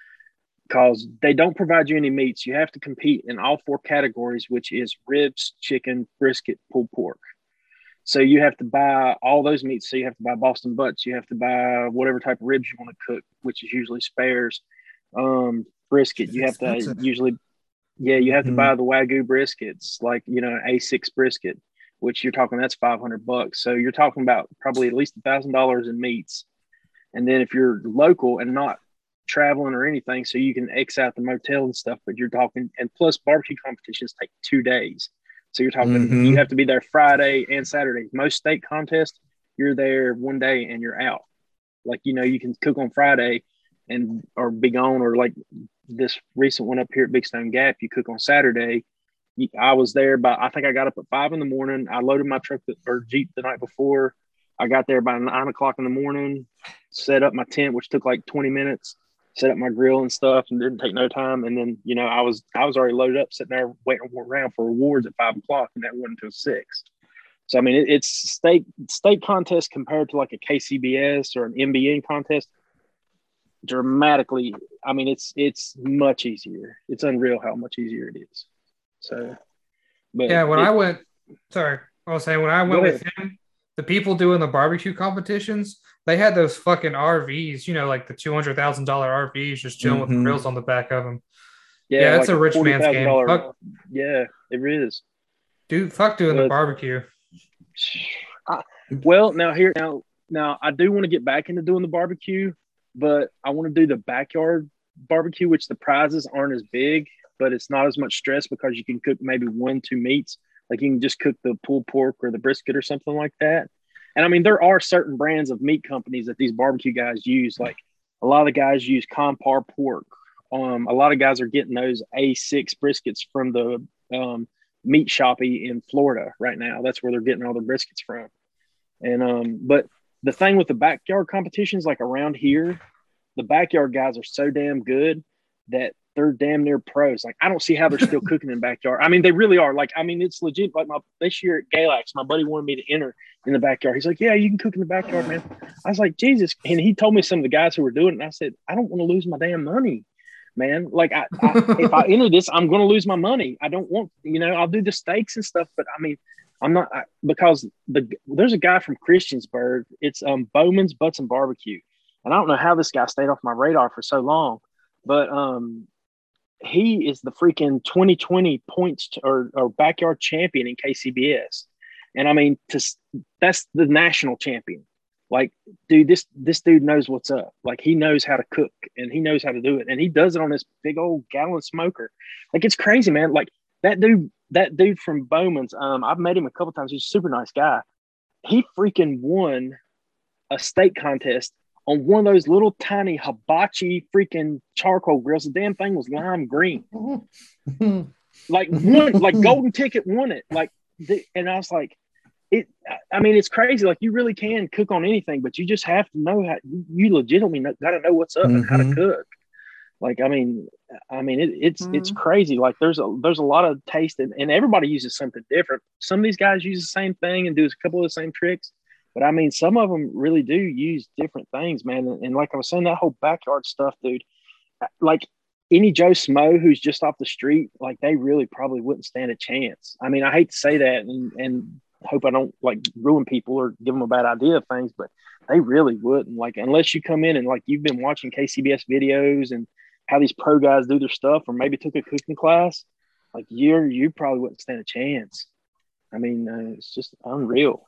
Because they don't provide you any meats. You have to compete in all four categories, which is ribs, chicken, brisket, pulled pork. So you have to buy all those meats. So you have to buy Boston butts. You have to buy whatever type of ribs you want to cook, which is usually spares. Um, brisket. You have to usually, yeah, you have to mm-hmm. buy the Wagyu briskets, like, you know, an A six brisket, which you're talking, that's five hundred bucks. So you're talking about probably at least a thousand dollars in meats. And then if you're local and not traveling or anything, so you can X out the motel and stuff, but you're talking, and plus barbecue competitions take two days. So you're talking, mm-hmm. you have to be there Friday and Saturday. Most state contests, you're there one day and you're out. Like, you know, you can cook on Friday and or be gone, or like this recent one up here at Big Stone Gap, you cook on Saturday. I was there by, I think I got up at five in the morning. I loaded my truck or Jeep the night before. I got there by nine o'clock in the morning, set up my tent, which took like twenty minutes. Set up my grill and stuff, and didn't take no time. And then, you know, I was I was already loaded up, sitting there waiting around for awards at five o'clock, and that went until six. So I mean, it, it's state state contest compared to like a K C B S or an M B N contest. Dramatically, I mean, it's it's much easier. It's unreal how much easier it is. So, but yeah, when it, I went, sorry, I was saying when I went with him, the people doing the barbecue competitions, they had those fucking R Vs, you know, like the two hundred thousand dollars R Vs just chilling mm-hmm. with grills on the back of them. Yeah, yeah it's like a rich man's game. Fuck. Yeah, it is. Dude, fuck doing but, the barbecue. I, well, now here, now, now I do want to get back into doing the barbecue, but I want to do the backyard barbecue, which the prizes aren't as big, but it's not as much stress because you can cook maybe one, two meats. Like you can just cook the pulled pork or the brisket or something like that. And I mean, there are certain brands of meat companies that these barbecue guys use. Like a lot of the guys use Compar pork. Um, a lot of guys are getting those A six briskets from the um, meat shoppy in Florida right now. That's where they're getting all their briskets from. And um, but the thing with the backyard competitions, like around here, the backyard guys are so damn good that they're damn near pros. Like, I don't see how they're still cooking in the backyard. I mean, they really are. Like, I mean, it's legit. Like, my this year at Galax, my buddy wanted me to enter in the backyard. He's like, yeah, you can cook in the backyard, man. I was like, Jesus. And he told me some of the guys who were doing it, and I said, I don't want to lose my damn money. man. Like, I, I if I enter this, I'm going to lose my money. I don't want, you know, I'll do the stakes and stuff, but I mean, I'm not I, because the there's a guy from Christiansburg. It's um Bowman's Butts and Barbecue, and I don't know how this guy stayed off my radar for so long, but um. he is the freaking twenty twenty points or, or backyard champion in K C B S. And I mean, to, that's the national champion. Like, dude, this, this dude knows what's up. Like, he knows how to cook and he knows how to do it. And he does it on this big old gallon smoker. Like, it's crazy, man. Like that dude, that dude from Bowman's, um, I've met him a couple times. He's a super nice guy. He freaking won a steak contest on one of those little tiny hibachi freaking charcoal grills. The damn thing was lime green. Like one, like golden ticket won it. Like, the, and I was like, it. I mean, it's crazy. Like, you really can cook on anything, but you just have to know how. You legitimately got to know what's up mm-hmm. and how to cook. Like, I mean, I mean, it, it's mm-hmm. it's crazy. Like, there's a there's a lot of taste, and, and everybody uses something different. Some of these guys use the same thing and do a couple of the same tricks. But I mean, some of them really do use different things, man. And, and like I was saying, that whole backyard stuff, dude, like any Joe Smo who's just off the street, like they really probably wouldn't stand a chance. I mean, I hate to say that and, and hope I don't like ruin people or give them a bad idea of things, but they really wouldn't. Like, unless you come in and like you've been watching K C B S videos and how these pro guys do their stuff, or maybe took a cooking class, like you're, you probably wouldn't stand a chance. I mean, uh, it's just unreal.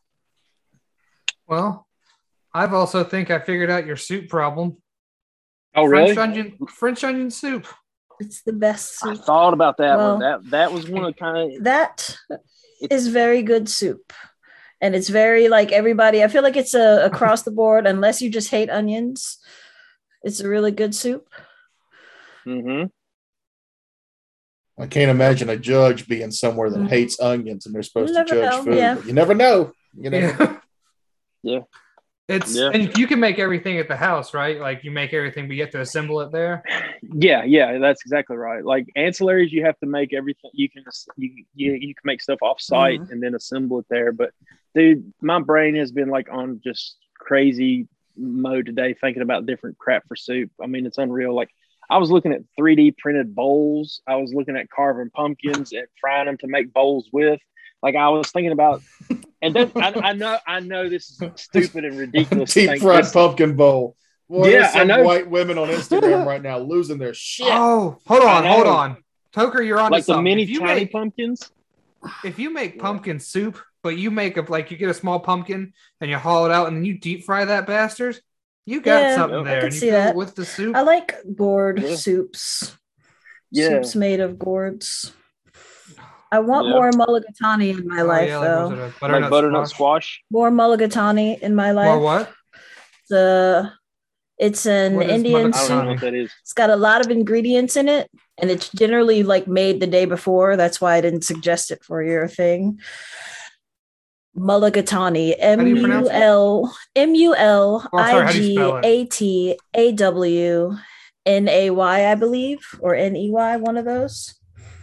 Well, I've also think I figured out your soup problem. Oh, French really? onion, French onion soup. It's the best soup. I thought about that well, one. That that was one of kind of that is very good soup, and it's very like everybody. I feel like it's a across the board. Unless you just hate onions, it's a really good soup. Mm-hmm. I can't imagine a judge being somewhere that mm-hmm. hates onions and they're supposed to judge know. food. Yeah. But you never know. You never yeah. know. Yeah. It's yeah. and you can make everything at the house, right? Like you make everything, but you have to assemble it there. Yeah, yeah, that's exactly right. Like ancillaries, you have to make everything. You can you you, you can make stuff off site mm-hmm. and then assemble it there. But dude, my brain has been like on just crazy mode today, thinking about different crap for soup. I mean, it's unreal. Like I was looking at three D printed bowls. I was looking at carving pumpkins and frying them to make bowls with. Like I was thinking about, and then I, I know, I know this is stupid and ridiculous. Deep fried pumpkin bowl. Boy, yeah, some I know. White women on Instagram right now losing their shit. Oh, hold on, hold on, Toker, you're on like the something. mini if you tiny make, pumpkins. If you make pumpkin soup, but you make a like you get a small pumpkin and you haul it out and then you deep fry that bastard, you got yeah, something I there. can And you see fill that. It with the soup. I like gourd yeah. soups. Yeah. Soups made of gourds. I want yeah. more mulligatawny in my oh, life, yeah, though. Like, was it a butternut, like butternut squash? squash. More mulligatawny in my life. More what? The it's an what Indian I don't soup. know what that is. It's got a lot of ingredients in it, and it's generally like made the day before. That's why I didn't suggest it for your thing. Mulligatawny, M U L M U L I G A T A W N A Y, I believe, or N E Y, one of those.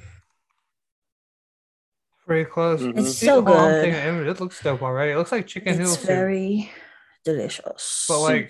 Pretty close. Mm-hmm. It's so good. I'm thinking, it looks dope already. It looks like chicken it's noodle soup. It's very delicious. But like,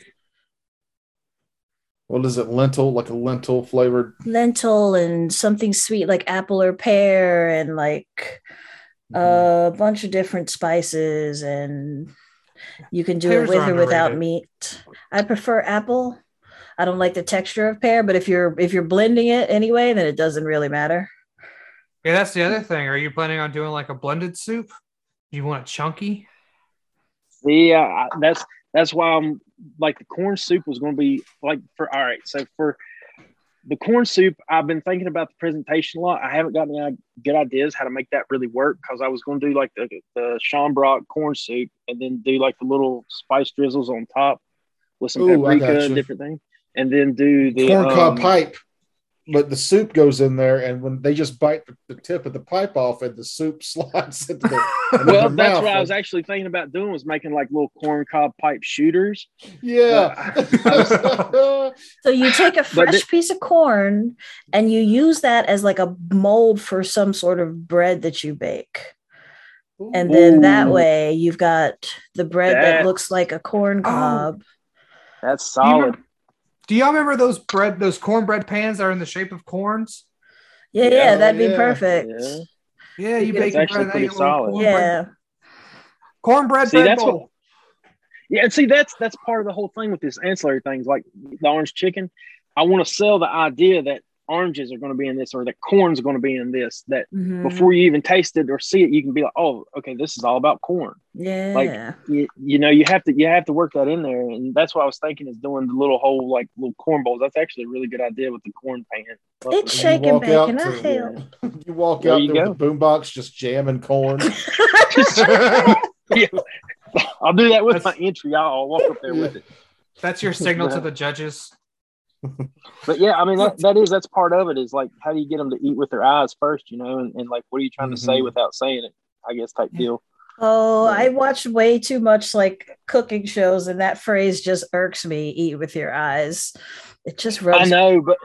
what is it? Lentil, like a lentil flavored lentil and something sweet like apple or pear, and like mm-hmm. a bunch of different spices, and you can do Pears it with or without meat. I prefer apple. I don't like the texture of pear, but if you're if you're blending it anyway, then it doesn't really matter. Yeah, that's the other thing. Are you planning on doing like a blended soup? Do you want it chunky? Yeah, that's that's why I'm like the corn soup was going to be like for all right. So for the corn soup, I've been thinking about the presentation a lot. I haven't gotten any good ideas how to make that really work because I was going to do like the the Sean Brock corn soup and then do like the little spice drizzles on top with some Ooh, paprika and different things, and then do the corn cob um, pipe. But the soup goes in there, and when they just bite the tip of the pipe off, and the soup slides into the into well, their that's mouth. what I was actually thinking about doing was making like little corn cob pipe shooters. Yeah. so you take a fresh th- piece of corn and you use that as like a mold for some sort of bread that you bake. And then Ooh. That way you've got the bread that, that looks like a corn cob. Oh, that's solid. Do y'all remember those bread, those cornbread pans that are in the shape of corns? Yeah, yeah, yeah that'd be yeah. perfect. Yeah, yeah you bake actually bread, pretty solid. Cornbread. Yeah, cornbread see, bread that's bowl. What, yeah, and see, that's that's part of the whole thing with this ancillary things, like the orange chicken. I want to sell the idea that oranges are going to be in this, or that corn's are going to be in this, that mm-hmm. before you even taste it or see it, you can be like, oh, okay, this is all about corn. Yeah. Like, you, you know, you have to, you have to work that in there. And that's what I was thinking, is doing the little whole, like little corn bowls. That's actually a really good idea with the corn pan. It's shake and bake, and I feel. Yeah. You walk there out you there with the boombox, just jamming corn. Yeah. I'll do that with that's, my entry. I'll walk up there yeah. with it. That's your signal to the judges. But yeah, I mean, that, that is, that's part of it, is like, how do you get them to eat with their eyes first, you know, and, and like, what are you trying mm-hmm. to say without saying it, I guess, type deal. Oh, but, I watch way too much like cooking shows, and that phrase just irks me, eat with your eyes. It just rubs I know, but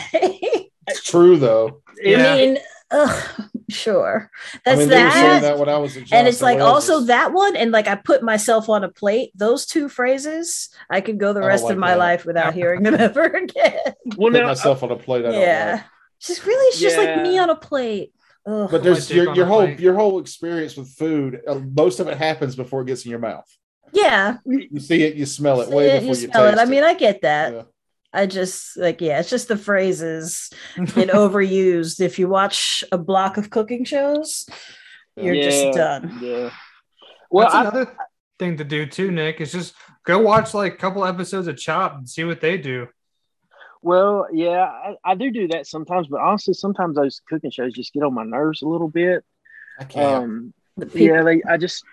it's true though. Yeah. I mean, ugh, sure. That's I mean, that. They were saying that when I was at and it's like Wales. Also that one, and like I put myself on a plate. Those two phrases, I could go the rest like of my that. life without hearing them ever again. Well, put myself on a plate. I yeah, don't like. Just really, it's just yeah. like me on a plate. Ugh. But there's your, your whole plate. your whole experience with food. Uh, most of it happens before it gets in your mouth. Yeah, you see it, you smell it way it, before you, you smell it. it. I mean, I get that. Yeah. I just like, yeah, it's just the phrases get overused. If you watch a block of cooking shows, you're yeah, just done. Yeah. Well, that's I, another thing to do too, Nick, is just go watch like a couple episodes of Chopped and see what they do. Well, yeah, I, I do do that sometimes, but honestly, sometimes those cooking shows just get on my nerves a little bit. I can't. Um, yeah, they, I just,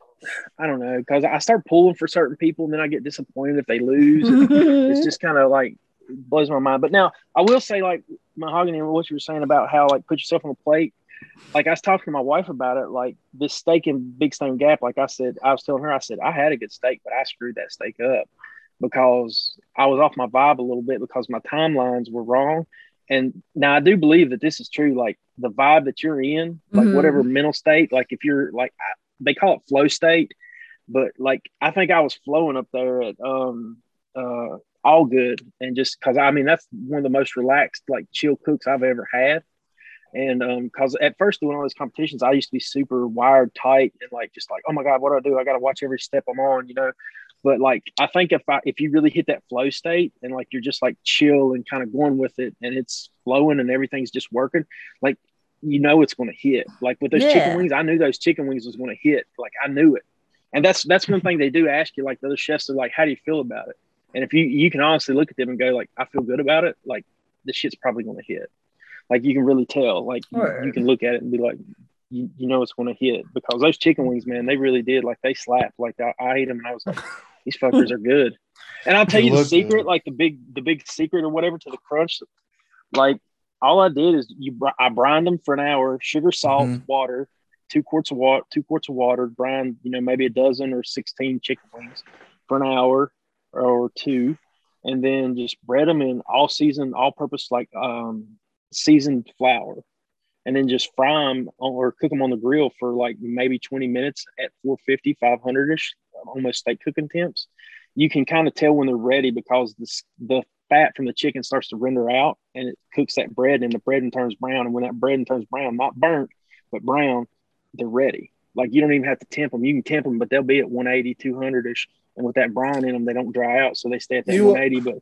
I don't know, because I start pulling for certain people, and then I get disappointed if they lose. It's just kind of like blows my mind. But now I will say, like, Mahogany, what you were saying about how, like, put yourself on a plate. Like, I was talking to my wife about it, like this steak in Big Stone Gap. Like I said, I was telling her, I said, I had a good steak, but I screwed that steak up because I was off my vibe a little bit because my timelines were wrong. And now I do believe that this is true. Like the vibe that you're in, like mm-hmm. whatever mental state, like if you're like, they call it flow state, but like, I think I was flowing up there at um, uh, All Good. And just cause I mean, that's one of the most relaxed, like chill cooks I've ever had. And um, cause at first doing all those competitions, I used to be super wired tight and like, just like, oh my God, what do I do? I got to watch every step I'm on, you know? But like, I think if I, if you really hit that flow state and like, you're just like chill and kind of going with it and it's flowing and everything's just working, like, you know, it's going to hit. Like with those yeah. chicken wings, I knew those chicken wings was going to hit. Like I knew it. And that's, that's one thing they do ask you, like the other chefs are like, how do you feel about it? And if you, you can honestly look at them and go like, I feel good about it. Like this shit's probably going to hit. Like you can really tell, like you, you can look at it and be like, you, you know, it's going to hit because those chicken wings, man, they really did. Like they slapped. Like I, I ate them and I was like, these fuckers are good. And I'll tell you the secret, good. like the big, the big secret or whatever to the crunch. Like all I did is you, I brined them for an hour, sugar, salt, mm-hmm. water, two quarts of water, two quarts of water, brine, you know, maybe a dozen or sixteen chicken wings for an hour or two. And then just bread them in all season, all purpose, like um, seasoned flour. And then just fry them or cook them on the grill for like maybe twenty minutes at four fifty, five hundred-ish, almost steak cooking temps. You can kind of tell when they're ready because the, the fat from the chicken starts to render out and it cooks that bread and the bread and turns brown. And when that bread and turns brown, not burnt, but brown, they're ready. Like you don't even have to temp them. You can temp them, but they'll be at one eighty, two hundred-ish. And with that brine in them, they don't dry out. So they stay at that you, one eighty. But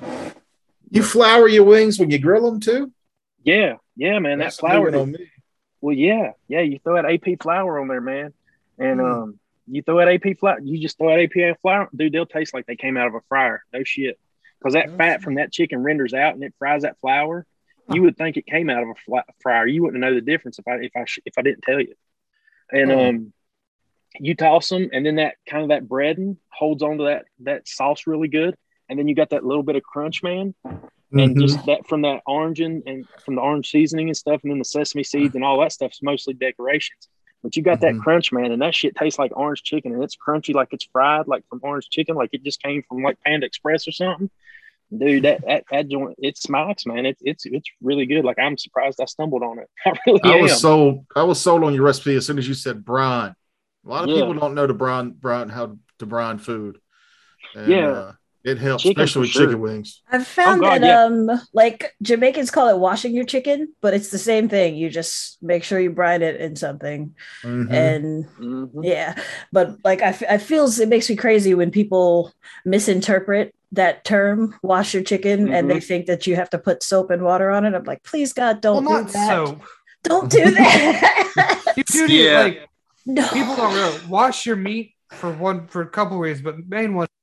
you flour your wings when you grill them too? Yeah. Yeah, man. That's that flour. On me. Well, yeah. Yeah. You throw that A P flour on there, man. And mm. um, you throw that A P flour, you just throw that A P flour, dude, they'll taste like they came out of a fryer. No shit. Because that fat from that chicken renders out and it fries that flour. You would think it came out of a fryer. You wouldn't know the difference if I if I if I didn't tell you. And mm. um, you toss them, and then that kind of that breading holds onto that that sauce really good. And then you got that little bit of crunch, man. And mm-hmm. just that from that orange and, and from the orange seasoning and stuff, and then the sesame seeds and all that stuff's mostly decorations. But you got mm-hmm. that crunch, man, and that shit tastes like orange chicken, and it's crunchy like it's fried, like from orange chicken, like it just came from like Panda Express or something. Dude, that that, that joint, it smacks, man. It's it's it's really good. Like I'm surprised I stumbled on it. I really I am. was sold. I was sold on your recipe as soon as you said brine. A lot of yeah. people don't know to brine, brine how to brine food. And, yeah. Uh, It helps, Chicken especially with sure. chicken wings. I've found Oh, God, that yeah. um like Jamaicans call it washing your chicken, but it's the same thing. You just make sure you brine it in something. Mm-hmm. And Mm-hmm. yeah, but like I, f- I feels it makes me crazy when people misinterpret that term wash your chicken Mm-hmm. and they think that you have to put soap and water on it. I'm like, please God, don't well, do not that. soap. Don't do that. You do need Yeah. like No. people don't really wash your meat for one for a couple of reasons, but the main one.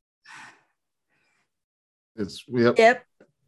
It's yep. Yep.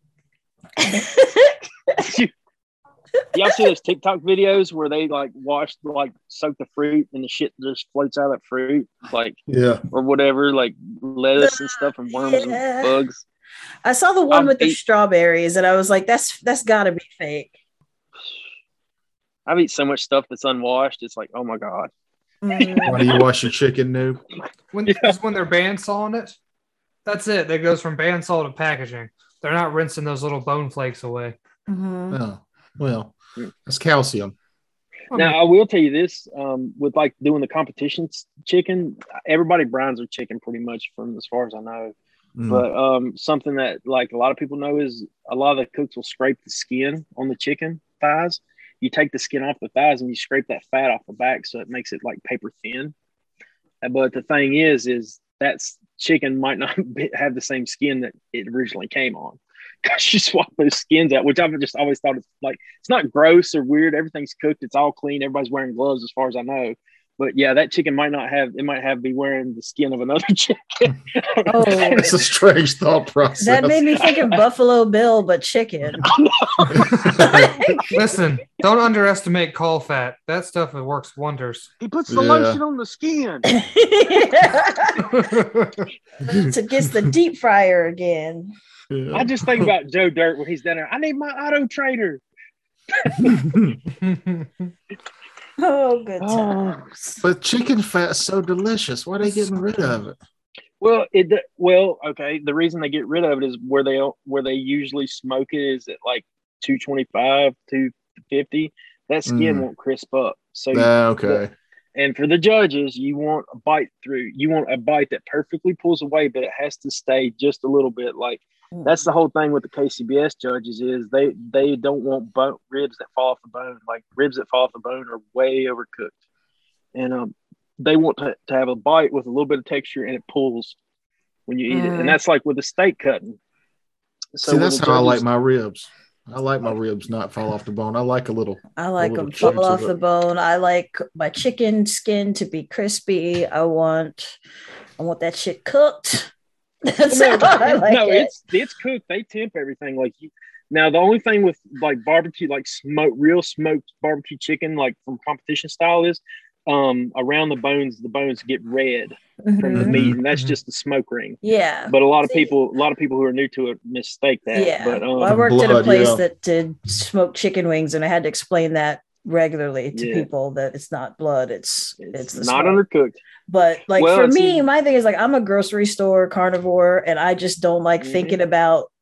Y'all see those TikTok videos where they like wash, like soak the fruit and the shit just floats out of that fruit, like Yeah. or whatever, like lettuce and stuff and worms Yeah. and bugs. I saw the one I've with the ate- strawberries and I was like, that's that's gotta be fake. I've eaten so much stuff that's unwashed. It's like, oh my God. Mm. Why do you wash your chicken, noob? When Yeah. is when they're bandsawing it, that's it. That goes from bandsaw to packaging. They're not rinsing those little bone flakes away. Mhm. Oh, well, that's calcium. I Now mean, I will tell you this: um, with like doing the competitions chicken, everybody brines their chicken pretty much, from as far as I know. Mm. But um, something that like a lot of people know is a lot of the cooks will scrape the skin on the chicken thighs. You take the skin off the thighs and you scrape that fat off the back, so it makes it like paper thin. But the thing is, is that chicken might not be, have the same skin that it originally came on, because you swap those skins out, which I've just always thought it's like, it's not gross or weird. Everything's cooked. It's all clean. Everybody's wearing gloves as far as I know. But yeah, that chicken might not have, it might have be wearing the skin of another chicken. Oh, It's a strange thought process. that made me think of Buffalo Bill, but chicken. listen, don't underestimate caul fat. That stuff it works wonders. He puts the Yeah. lotion on the skin. So gets the deep fryer again. Yeah. I just think about Joe Dirt when he's down there. I need my Auto Trader. Oh, good Oh. times. But chicken fat is so delicious. Why are they getting rid of it? Well, it well, okay. The reason they get rid of it is where they where they usually smoke it is at like two twenty-five, two fifty. That skin Mm. won't crisp up. So, you- Ah, okay. and for the judges, you want a bite through. You want a bite that perfectly pulls away, but it has to stay just a little bit. Like that's the whole thing with the K C B S judges is they they don't want bone, ribs that fall off the bone. Like ribs that fall off the bone are way overcooked, and um. They want to, to have a bite with a little bit of texture and it pulls when you eat it. And that's like with the steak cutting. So See, when that's the how I like judges- my ribs. I like my ribs not fall off the bone. I like a little. I like little them chunks fall of off it. the bone. I like my chicken skin to be crispy. I want, I want that shit cooked. That's no, how I like no, it. it's it's cooked. They temp everything like you. Now the only thing with like barbecue, like smoke, real smoked barbecue chicken, like from competition style, is um around the bones. The bones get red from the Mhm. meat, and that's Mhm. just the smoke ring. Yeah. But a lot of See- people, a lot of people who are new to it mistake that. Yeah. But um, Well, I worked at a blood, place yeah. that did smoked chicken wings, and I had to explain that regularly to Yeah. people that it's not blood, it's it's, it's, the not smoke. undercooked. But like Well, for it's me, even- my thing is like I'm a grocery store carnivore, and I just don't like Mhm. thinking about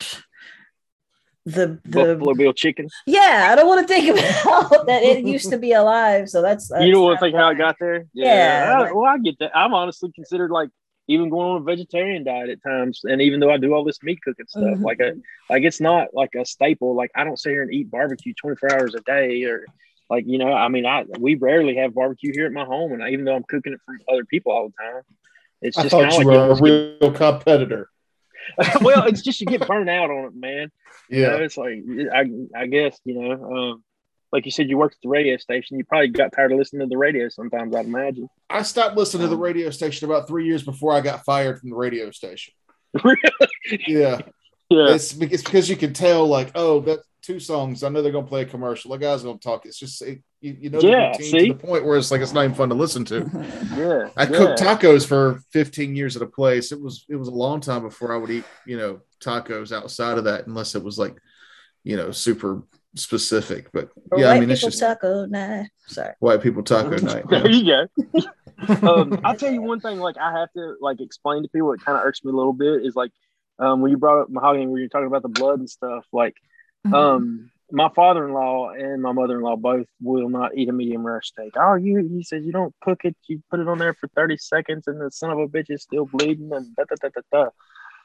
the the Buffalo Bill chicken. yeah. I don't want to think about that it used to be alive. So that's, that's You don't want to not think how it why. got there? Yeah, I- like- well, I get that. I'm honestly considered like even going on a vegetarian diet at times, and even though I do all this meat cooking stuff, Mhm. like a like it's not like a staple. Like I don't sit here and eat barbecue twenty-four hours a day, or like you know, I mean, I we rarely have barbecue here at my home, and even though I'm cooking it for other people all the time, it's I just kind of thought like you you were a almost real competitor. get- well, it's just you get burnt out on it, man. You know, Yeah. it's like I I guess you know. Um, like you said, you worked at the radio station. You probably got tired of listening to the radio sometimes, I'd imagine. I stopped listening to the radio station about three years before I got fired from the radio station. Really? Yeah. Yeah. It's, it's because you can tell, like, oh, that two songs. I know they're going to play a commercial. The guy's going to talk. It's just, it, you, you know, Yeah, the routine see? to the point where it's like it's not even fun to listen to. Mhm. Yeah. I yeah. cooked tacos for fifteen years at a place. It was it was a long time before I would eat, you know, tacos outside of that, unless it was like, you know, super specific. But Or yeah, white I mean, it's people just taco night. Sorry. white people taco night. There Yeah. you go. Um, I'll tell you one thing, like I have to like explain to people, it kind of irks me a little bit, is like um, when you brought up mahogany, when you're talking about the blood and stuff, like um, my father-in-law and my mother-in-law both will not eat a medium rare steak. Oh, you, he says you don't cook it, you put it on there for thirty seconds and the son of a bitch is still bleeding and da da da da da.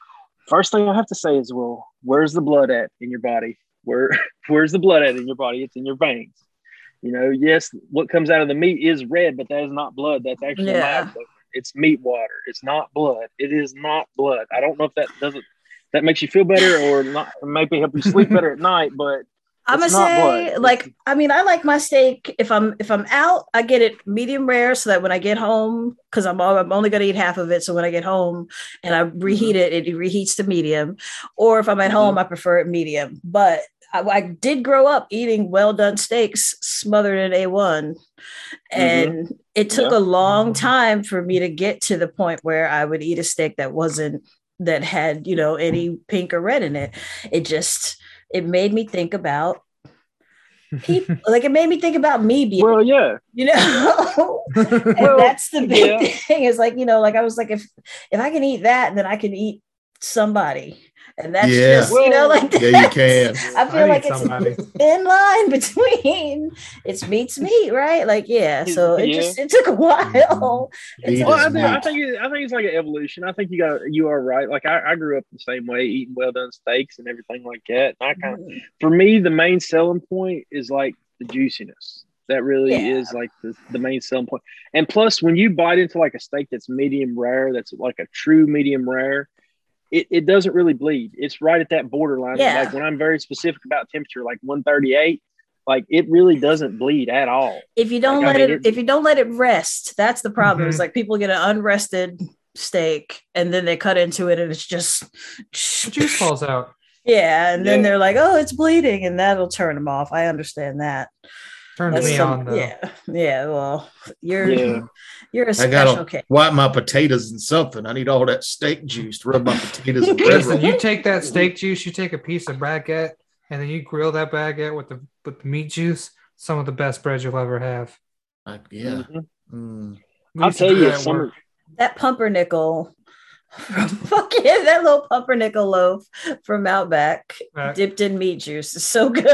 First thing I have to say is, well, where's the blood at in your body? Where where's the blood at in your body? It's in your veins. You know, yes, what comes out of the meat is red, but that is not blood. That's actually yeah. myoglobin. It's meat water. It's not blood. It is not blood. I don't know if that doesn't that makes you feel better or not, maybe help you sleep better at night, but I'm gonna say, blood. like, it's, I mean, I like my steak. If I'm if I'm out, I get it medium rare, so that when I get home, because I'm I'm only gonna eat half of it, so when I get home and I reheat mm-hmm. it, it reheats to medium. Or if I'm at mm-hmm. home, I prefer it medium. But I, I did grow up eating well done steaks smothered in A one, and mm-hmm. it took yeah. a long time for me to get to the point where I would eat a steak that wasn't that had you know any pink or red in it. It just It made me think about people, like it made me think about me being, well, yeah, you know, and well, that's the big yeah. thing is like, you know, like I was like, if, if I can eat that, then I can eat somebody. And that's yeah. just, you know, like, yeah, you can. I feel I like it's somebody. Thin line between it's meat's meat, right? Like, yeah. So it yeah. just, it took a while. It's well, I think, I think, it, I think it's like an evolution. I think you got, you are right. Like I, I grew up the same way, eating well done steaks and everything like that. And I kind of, mm. for me, the main selling point is like the juiciness. That really yeah. is like the, the main selling point. And plus, when you bite into like a steak that's medium rare, that's like a true medium rare, It, it doesn't really bleed. It's right at that borderline. Yeah. Like when I'm very specific about temperature, like one thirty-eight, like it really doesn't bleed at all. If you don't like, let I mean, it, it, if you don't let it rest, that's the problem. Mm-hmm. It's like people get an unrested steak and then they cut into it and it's just the juice falls out. Yeah, and yeah. then they're like, "Oh, it's bleeding," and that'll turn them off. I understand that. Turns me some, on though. Yeah, yeah. Well, you're yeah. you're a special I gotta case. Wipe my potatoes and something. I need all that steak juice to rub my potatoes and Listen, you take that steak juice, you take a piece of baguette, and then you grill that baguette with the with the meat juice. Some of the best bread you'll ever have. Uh, yeah, mm-hmm. mm. I'll tell you, some that pumpernickel. Fuck yeah, that little pumpernickel loaf from Outback right. dipped in meat juice is so good.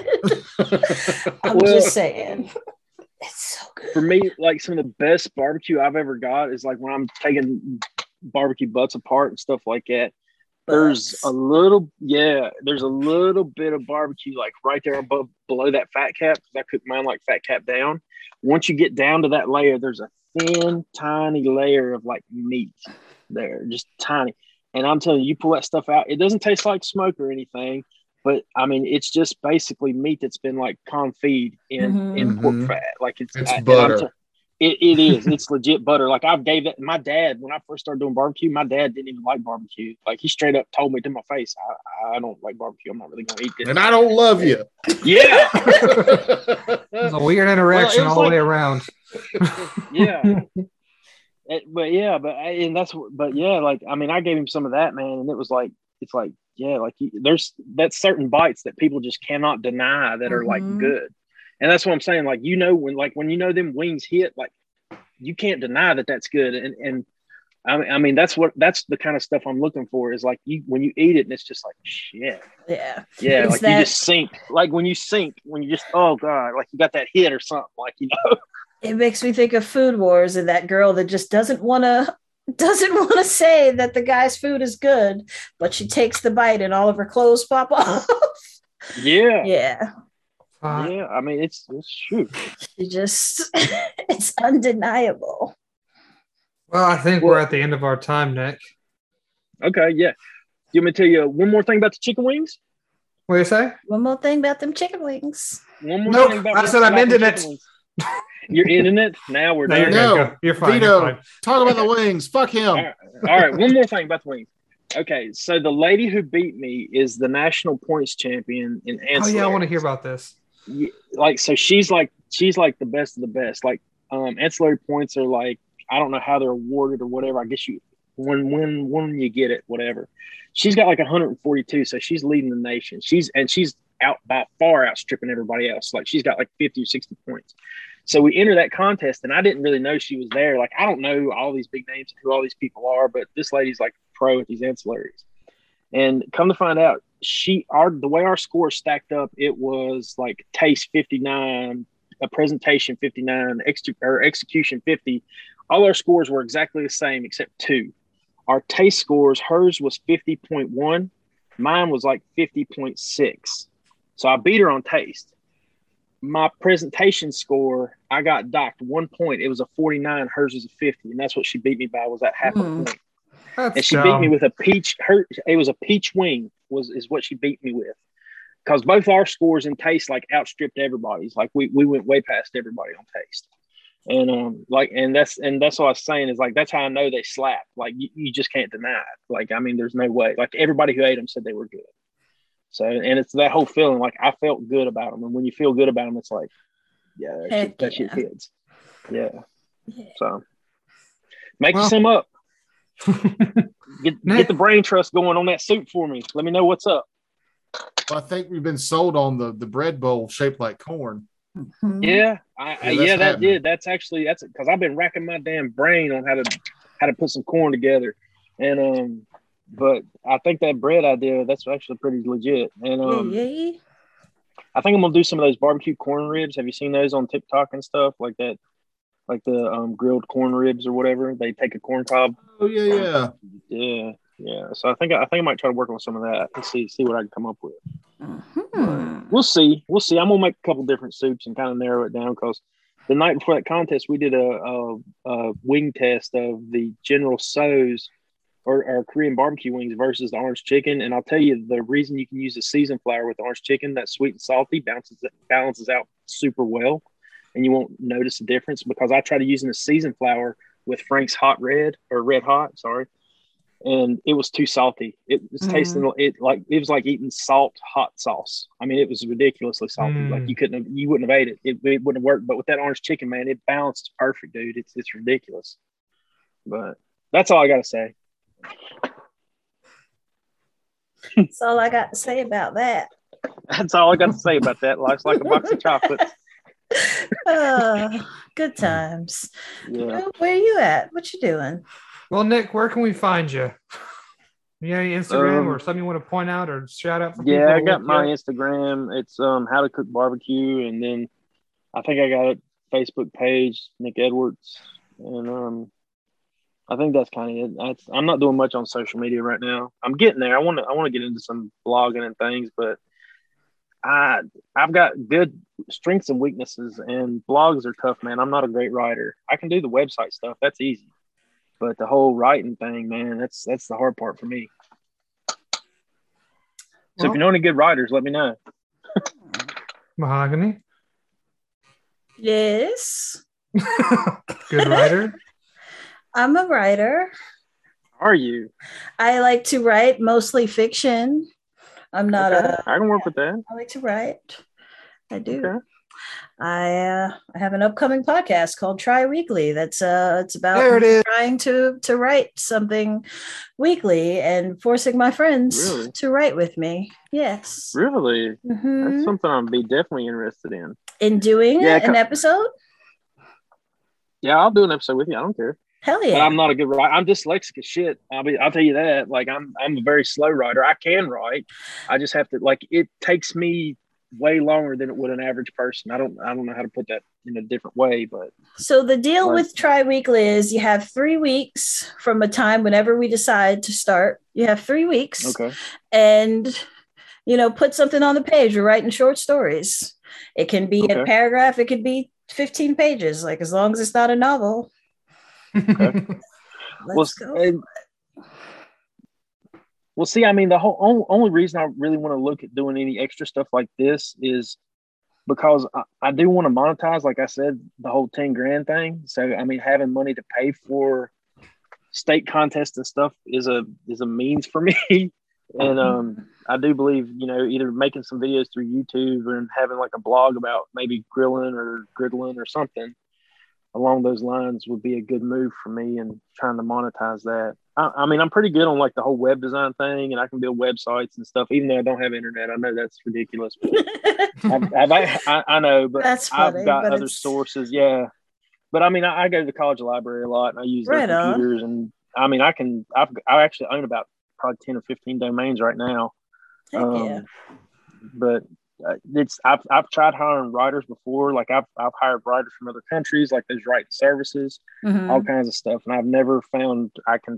I'm well, just saying. It's so good. For me, like some of the best barbecue I've ever got is like when I'm taking barbecue butts apart and stuff like that. Butts. There's a little, yeah, there's a little bit of barbecue like right there above below that fat cap because I cook mine like fat cap down. Once you get down to that layer, there's a thin, tiny layer of like meat there, just tiny. And I'm telling you, you pull that stuff out, it doesn't taste like smoke or anything, but I mean, it's just basically meat that's been like confit in mm-hmm. in pork mm-hmm. fat. Like it's, it's I, butter. T- it, it is. It's legit butter. Like I gave that. My dad, when I first started doing barbecue, my dad didn't even like barbecue. Like he straight up told me to my face, I, I don't like barbecue. I'm not really gonna eat this. And I don't love you. Yeah. It's a weird interaction well, all the like, way around. Yeah. It, but yeah, but and that's but yeah, like I mean, I gave him some of that, man, and it was like it's like yeah, like you, there's that's certain bites that people just cannot deny that are mm-hmm. like good, and that's what I'm saying. Like you know when like when you know them wings hit, like you can't deny that that's good, and and I mean, I mean that's what that's the kind of stuff I'm looking for is like you when you eat it and it's just like shit, yeah, yeah, it's like that... you just sink, like when you sink when you just oh god, like you got that hit or something, like you know. It makes me think of Food Wars and that girl that just doesn't want to doesn't want to say that the guy's food is good, but she takes the bite and all of her clothes pop off. Yeah, yeah, uh, yeah. I mean, it's it's true. She just it's undeniable. Well, I think well, we're at the end of our time, Nick. Okay, yeah. You want me to tell you one more thing about the chicken wings? What do you say? One more thing about them chicken wings. One more nope, thing about I said I'm ending it. You're ending it. Now we're no, done. You're, no, you're fine. Vito, you're fine. Talk about the wings. Fuck him. All right. All right. One more thing about the wings. Okay. So the lady who beat me is the national points champion in ancillary. Oh yeah, I want to hear about this. Yeah, like so, she's like she's like the best of the best. Like um, ancillary points are like I don't know how they're awarded or whatever. I guess you when when when you get it, whatever. She's got like one hundred forty-two, so she's leading the nation. She's and she's out by far outstripping everybody else. Like she's got like fifty or sixty points. So we enter that contest, and I didn't really know she was there. Like, I don't know all these big names, who all these people are, but this lady's like pro at these ancillaries. And come to find out, she our the way our score stacked up, it was like taste fifty-nine, a presentation fifty-nine, ex- or execution fifty. All our scores were exactly the same except two. our taste scores, hers was fifty point one. Mine was like fifty point six. So I beat her on taste. My presentation score, I got docked one point. It was a forty-nine. Hers was a fifty. And that's what she beat me by, was that half mm. a point. That's and she dumb. beat me with a peach. Her, it was a peach wing was is what she beat me with. Because both our scores in taste like outstripped everybody's. Like we we went way past everybody on taste. And um like and that's and that's what I was saying is like that's how I know they slap. Like you, you just can't deny it. Like I mean, there's no way. Like everybody who ate them said they were good. So and it's that whole feeling. Like I felt good about them, and when you feel good about them, it's like, yeah, that shit, that shit hits. Yeah. yeah. So make well, some up. get get the brain trust going on that soup for me. Let me know what's up. Well, I think we've been sold on the the bread bowl shaped like corn. Mm-hmm. Yeah, I, yeah, yeah that happening. did. That's actually that's because I've been racking my damn brain on how to how to put some corn together, and um, but I think that bread idea that's actually pretty legit. And um, yeah, yeah. I think I'm gonna do some of those barbecue corn ribs. Have you seen those on TikTok and stuff like that? Like the um, grilled corn ribs or whatever. They take a corn cob. Oh yeah, yeah, yeah, yeah. So I think I think I might try to work on some of that and see see what I can come up with. Mm-hmm. We'll see. We'll see. I'm gonna make a couple different soups and kind of narrow it down because the night before that contest, we did a, a, a wing test of the General Tso's or, or Korean barbecue wings versus the orange chicken. And I'll tell you, the reason you can use the seasoned flour with the orange chicken, that sweet and salty, balances balances out super well, and you won't notice the difference because I tried using the seasoned flour with Frank's Hot Red or Red Hot, sorry. And it was too salty. It was mm-hmm. tasting it like it was like eating salt hot sauce. I mean, it was ridiculously salty. Mm. Like you couldn't have, you wouldn't have ate it. it. It wouldn't have worked. But with that orange chicken, man, it balances perfect, dude. It's it's ridiculous. But that's all I gotta say. That's all I got to say about that. That's all I got to say about that. Life's like a box of chocolates. uh, good times. Yeah. Where are you at? What you doing? Well, Nick, where can we find you? You got any Instagram um, or something you want to point out or shout out for yeah, people? Yeah, I got my Instagram. It's um How to Cook Barbecue, and then I think I got a Facebook page, Nick Edwards, and um I think that's kind of it. That's, I'm not doing much on social media right now. I'm getting there. I want to I want to get into some blogging and things, but I I've got good strengths and weaknesses, and blogs are tough, man. I'm not a great writer. I can do the website stuff. That's easy. But the whole writing thing, man, that's that's the hard part for me. So well, if you know any good writers, let me know. Mahogany? Yes. Good writer? I'm a writer. Are you? I like to write mostly fiction. I'm not okay. a. I can work with that. I like to write. I do. Okay. I uh, I have an upcoming podcast called Try Weekly. That's uh, it's about there it is. trying to to write something weekly and forcing my friends really? to write with me. Yes. Really? Mm-hmm. That's something I'd be definitely interested in. In doing yeah, an episode? Yeah, I'll do an episode with you. I don't care. Hell yeah! But I'm not a good writer. I'm dyslexic as shit. I'll be. I'll tell you that. Like I'm. I'm a very slow writer. I can write. I just have to. Like it takes me way longer than it would an average person. I don't. I don't know how to put that in a different way. But so the deal like, with Try Weekly is you have three weeks from a time whenever we decide to start. You have three weeks. Okay. And you know, put something on the page. We're writing short stories. It can be okay. a paragraph. It could be fifteen pages. Like as long as it's not a novel. Okay. Let's well, go. And, well, see, I mean, the whole only, only reason I really want to look at doing any extra stuff like this is because I, I do want to monetize, like I said, the whole ten grand thing. So, I mean, having money to pay for state contests and stuff is a is a means for me. And um, I do believe, you know, either making some videos through YouTube and having like a blog about maybe grilling or griddling or something along those lines would be a good move for me and trying to monetize that. I, I mean, I'm pretty good on like the whole web design thing, and I can build websites and stuff, even though I don't have internet. I know that's ridiculous. I've, I've, I, I know, but that's funny, I've got but other it's... sources. Yeah. But I mean, I, I go to the college library a lot and I use their right computers. On. And I mean, I can, I've, I actually own about probably ten or fifteen domains right now. Heck um, yeah. But it's I've I've tried hiring writers before. Like I've I've hired writers from other countries, like those writing services, mm-hmm. all kinds of stuff, and I've never found I can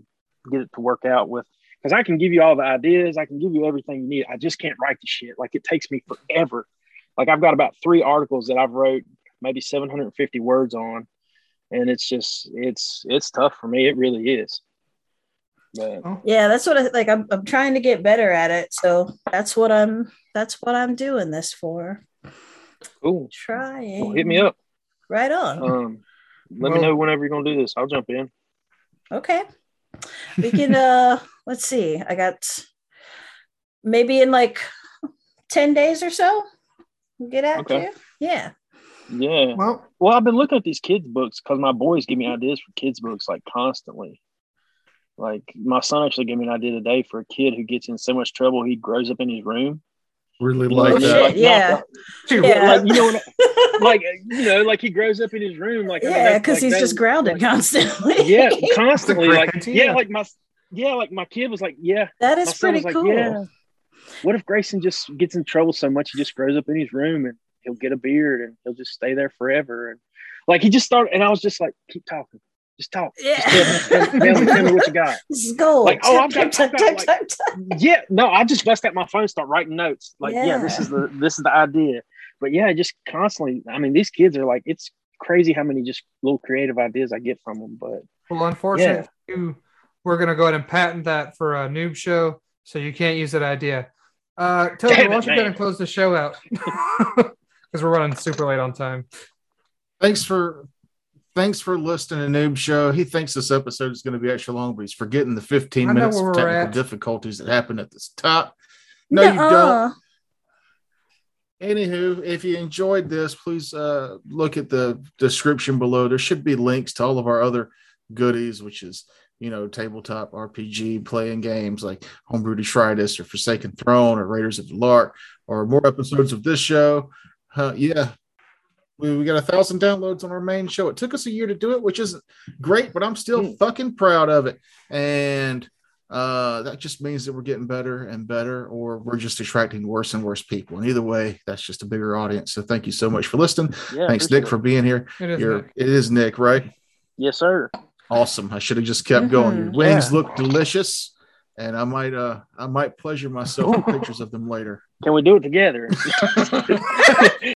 get it to work out with. Because I can give you all the ideas, I can give you everything you need. I just can't write the shit. Like it takes me forever. Like I've got about three articles that I've wrote maybe seven hundred fifty words on, and it's just it's it's tough for me. It really is. But yeah, that's what I like. I'm I'm trying to get better at it, so that's what I'm that's what I'm doing this for. Cool. Trying. Well, hit me up. Right on. Um, let well, me know whenever you're gonna do this. I'll jump in. Okay. We can. uh Let's see. I got maybe in like ten days or so. Get at okay. you. Yeah. Yeah. Well, well, I've been looking at these kids' books because my boys give me ideas for kids' books like constantly. Like my son actually gave me an idea today for a kid who gets in so much trouble he grows up in his room. Really you like know, that. like, yeah. Not, yeah. Like you know, like you know, like he grows up in his room. Like yeah, because like he's that, just grounded like, constantly. Yeah, constantly. Like idea. yeah, like my yeah, like my kid was like yeah. That is pretty was cool. Like, yeah. What if Grayson just gets in trouble so much he just grows up in his room and he'll get a beard and he'll just stay there forever and like he just started and I was just like keep talking. Just talk. Yeah. Just tell, tell, tell, me, tell me what you got. This is gold. Like, oh, I've got, Tap, I've tap, got tap, like, tap. yeah, no, I just bust out my phone and start writing notes. Like, yeah. yeah, this is the this is the idea. But yeah, just constantly. I mean, these kids are like, it's crazy how many just little creative ideas I get from them. But well, unfortunately, yeah. you, we're gonna go ahead and patent that for a noob show, so you can't use that idea. Uh, Toby, why don't you go ahead and close the show out because we're running super late on time. Thanks for. Thanks for listening to Noob Show. He thinks this episode is going to be extra long, but he's forgetting the fifteen minutes of technical at. difficulties that happened at the top. No, Nuh-uh. you don't. Anywho, if you enjoyed this, please uh, look at the description below. There should be links to all of our other goodies, which is, you know, tabletop R P G, playing games like Homebrew Detritus or Forsaken Throne or Raiders of the Lark or more episodes of this show. Uh, yeah. We, we got a thousand downloads on our main show. It took us a year to do it, which isn't great, but I'm still mm. fucking proud of it. And uh, that just means that we're getting better and better, or we're just attracting worse and worse people. And either way, that's just a bigger audience. So thank you so much for listening. Yeah, Thanks, Nick, it. for being here. It is, Nick. It is Nick, right? Yes, sir. Awesome. I should have just kept mm-hmm. going. Your wings yeah. look delicious, and I might uh I might pleasure myself with pictures of them later. Can we do it together?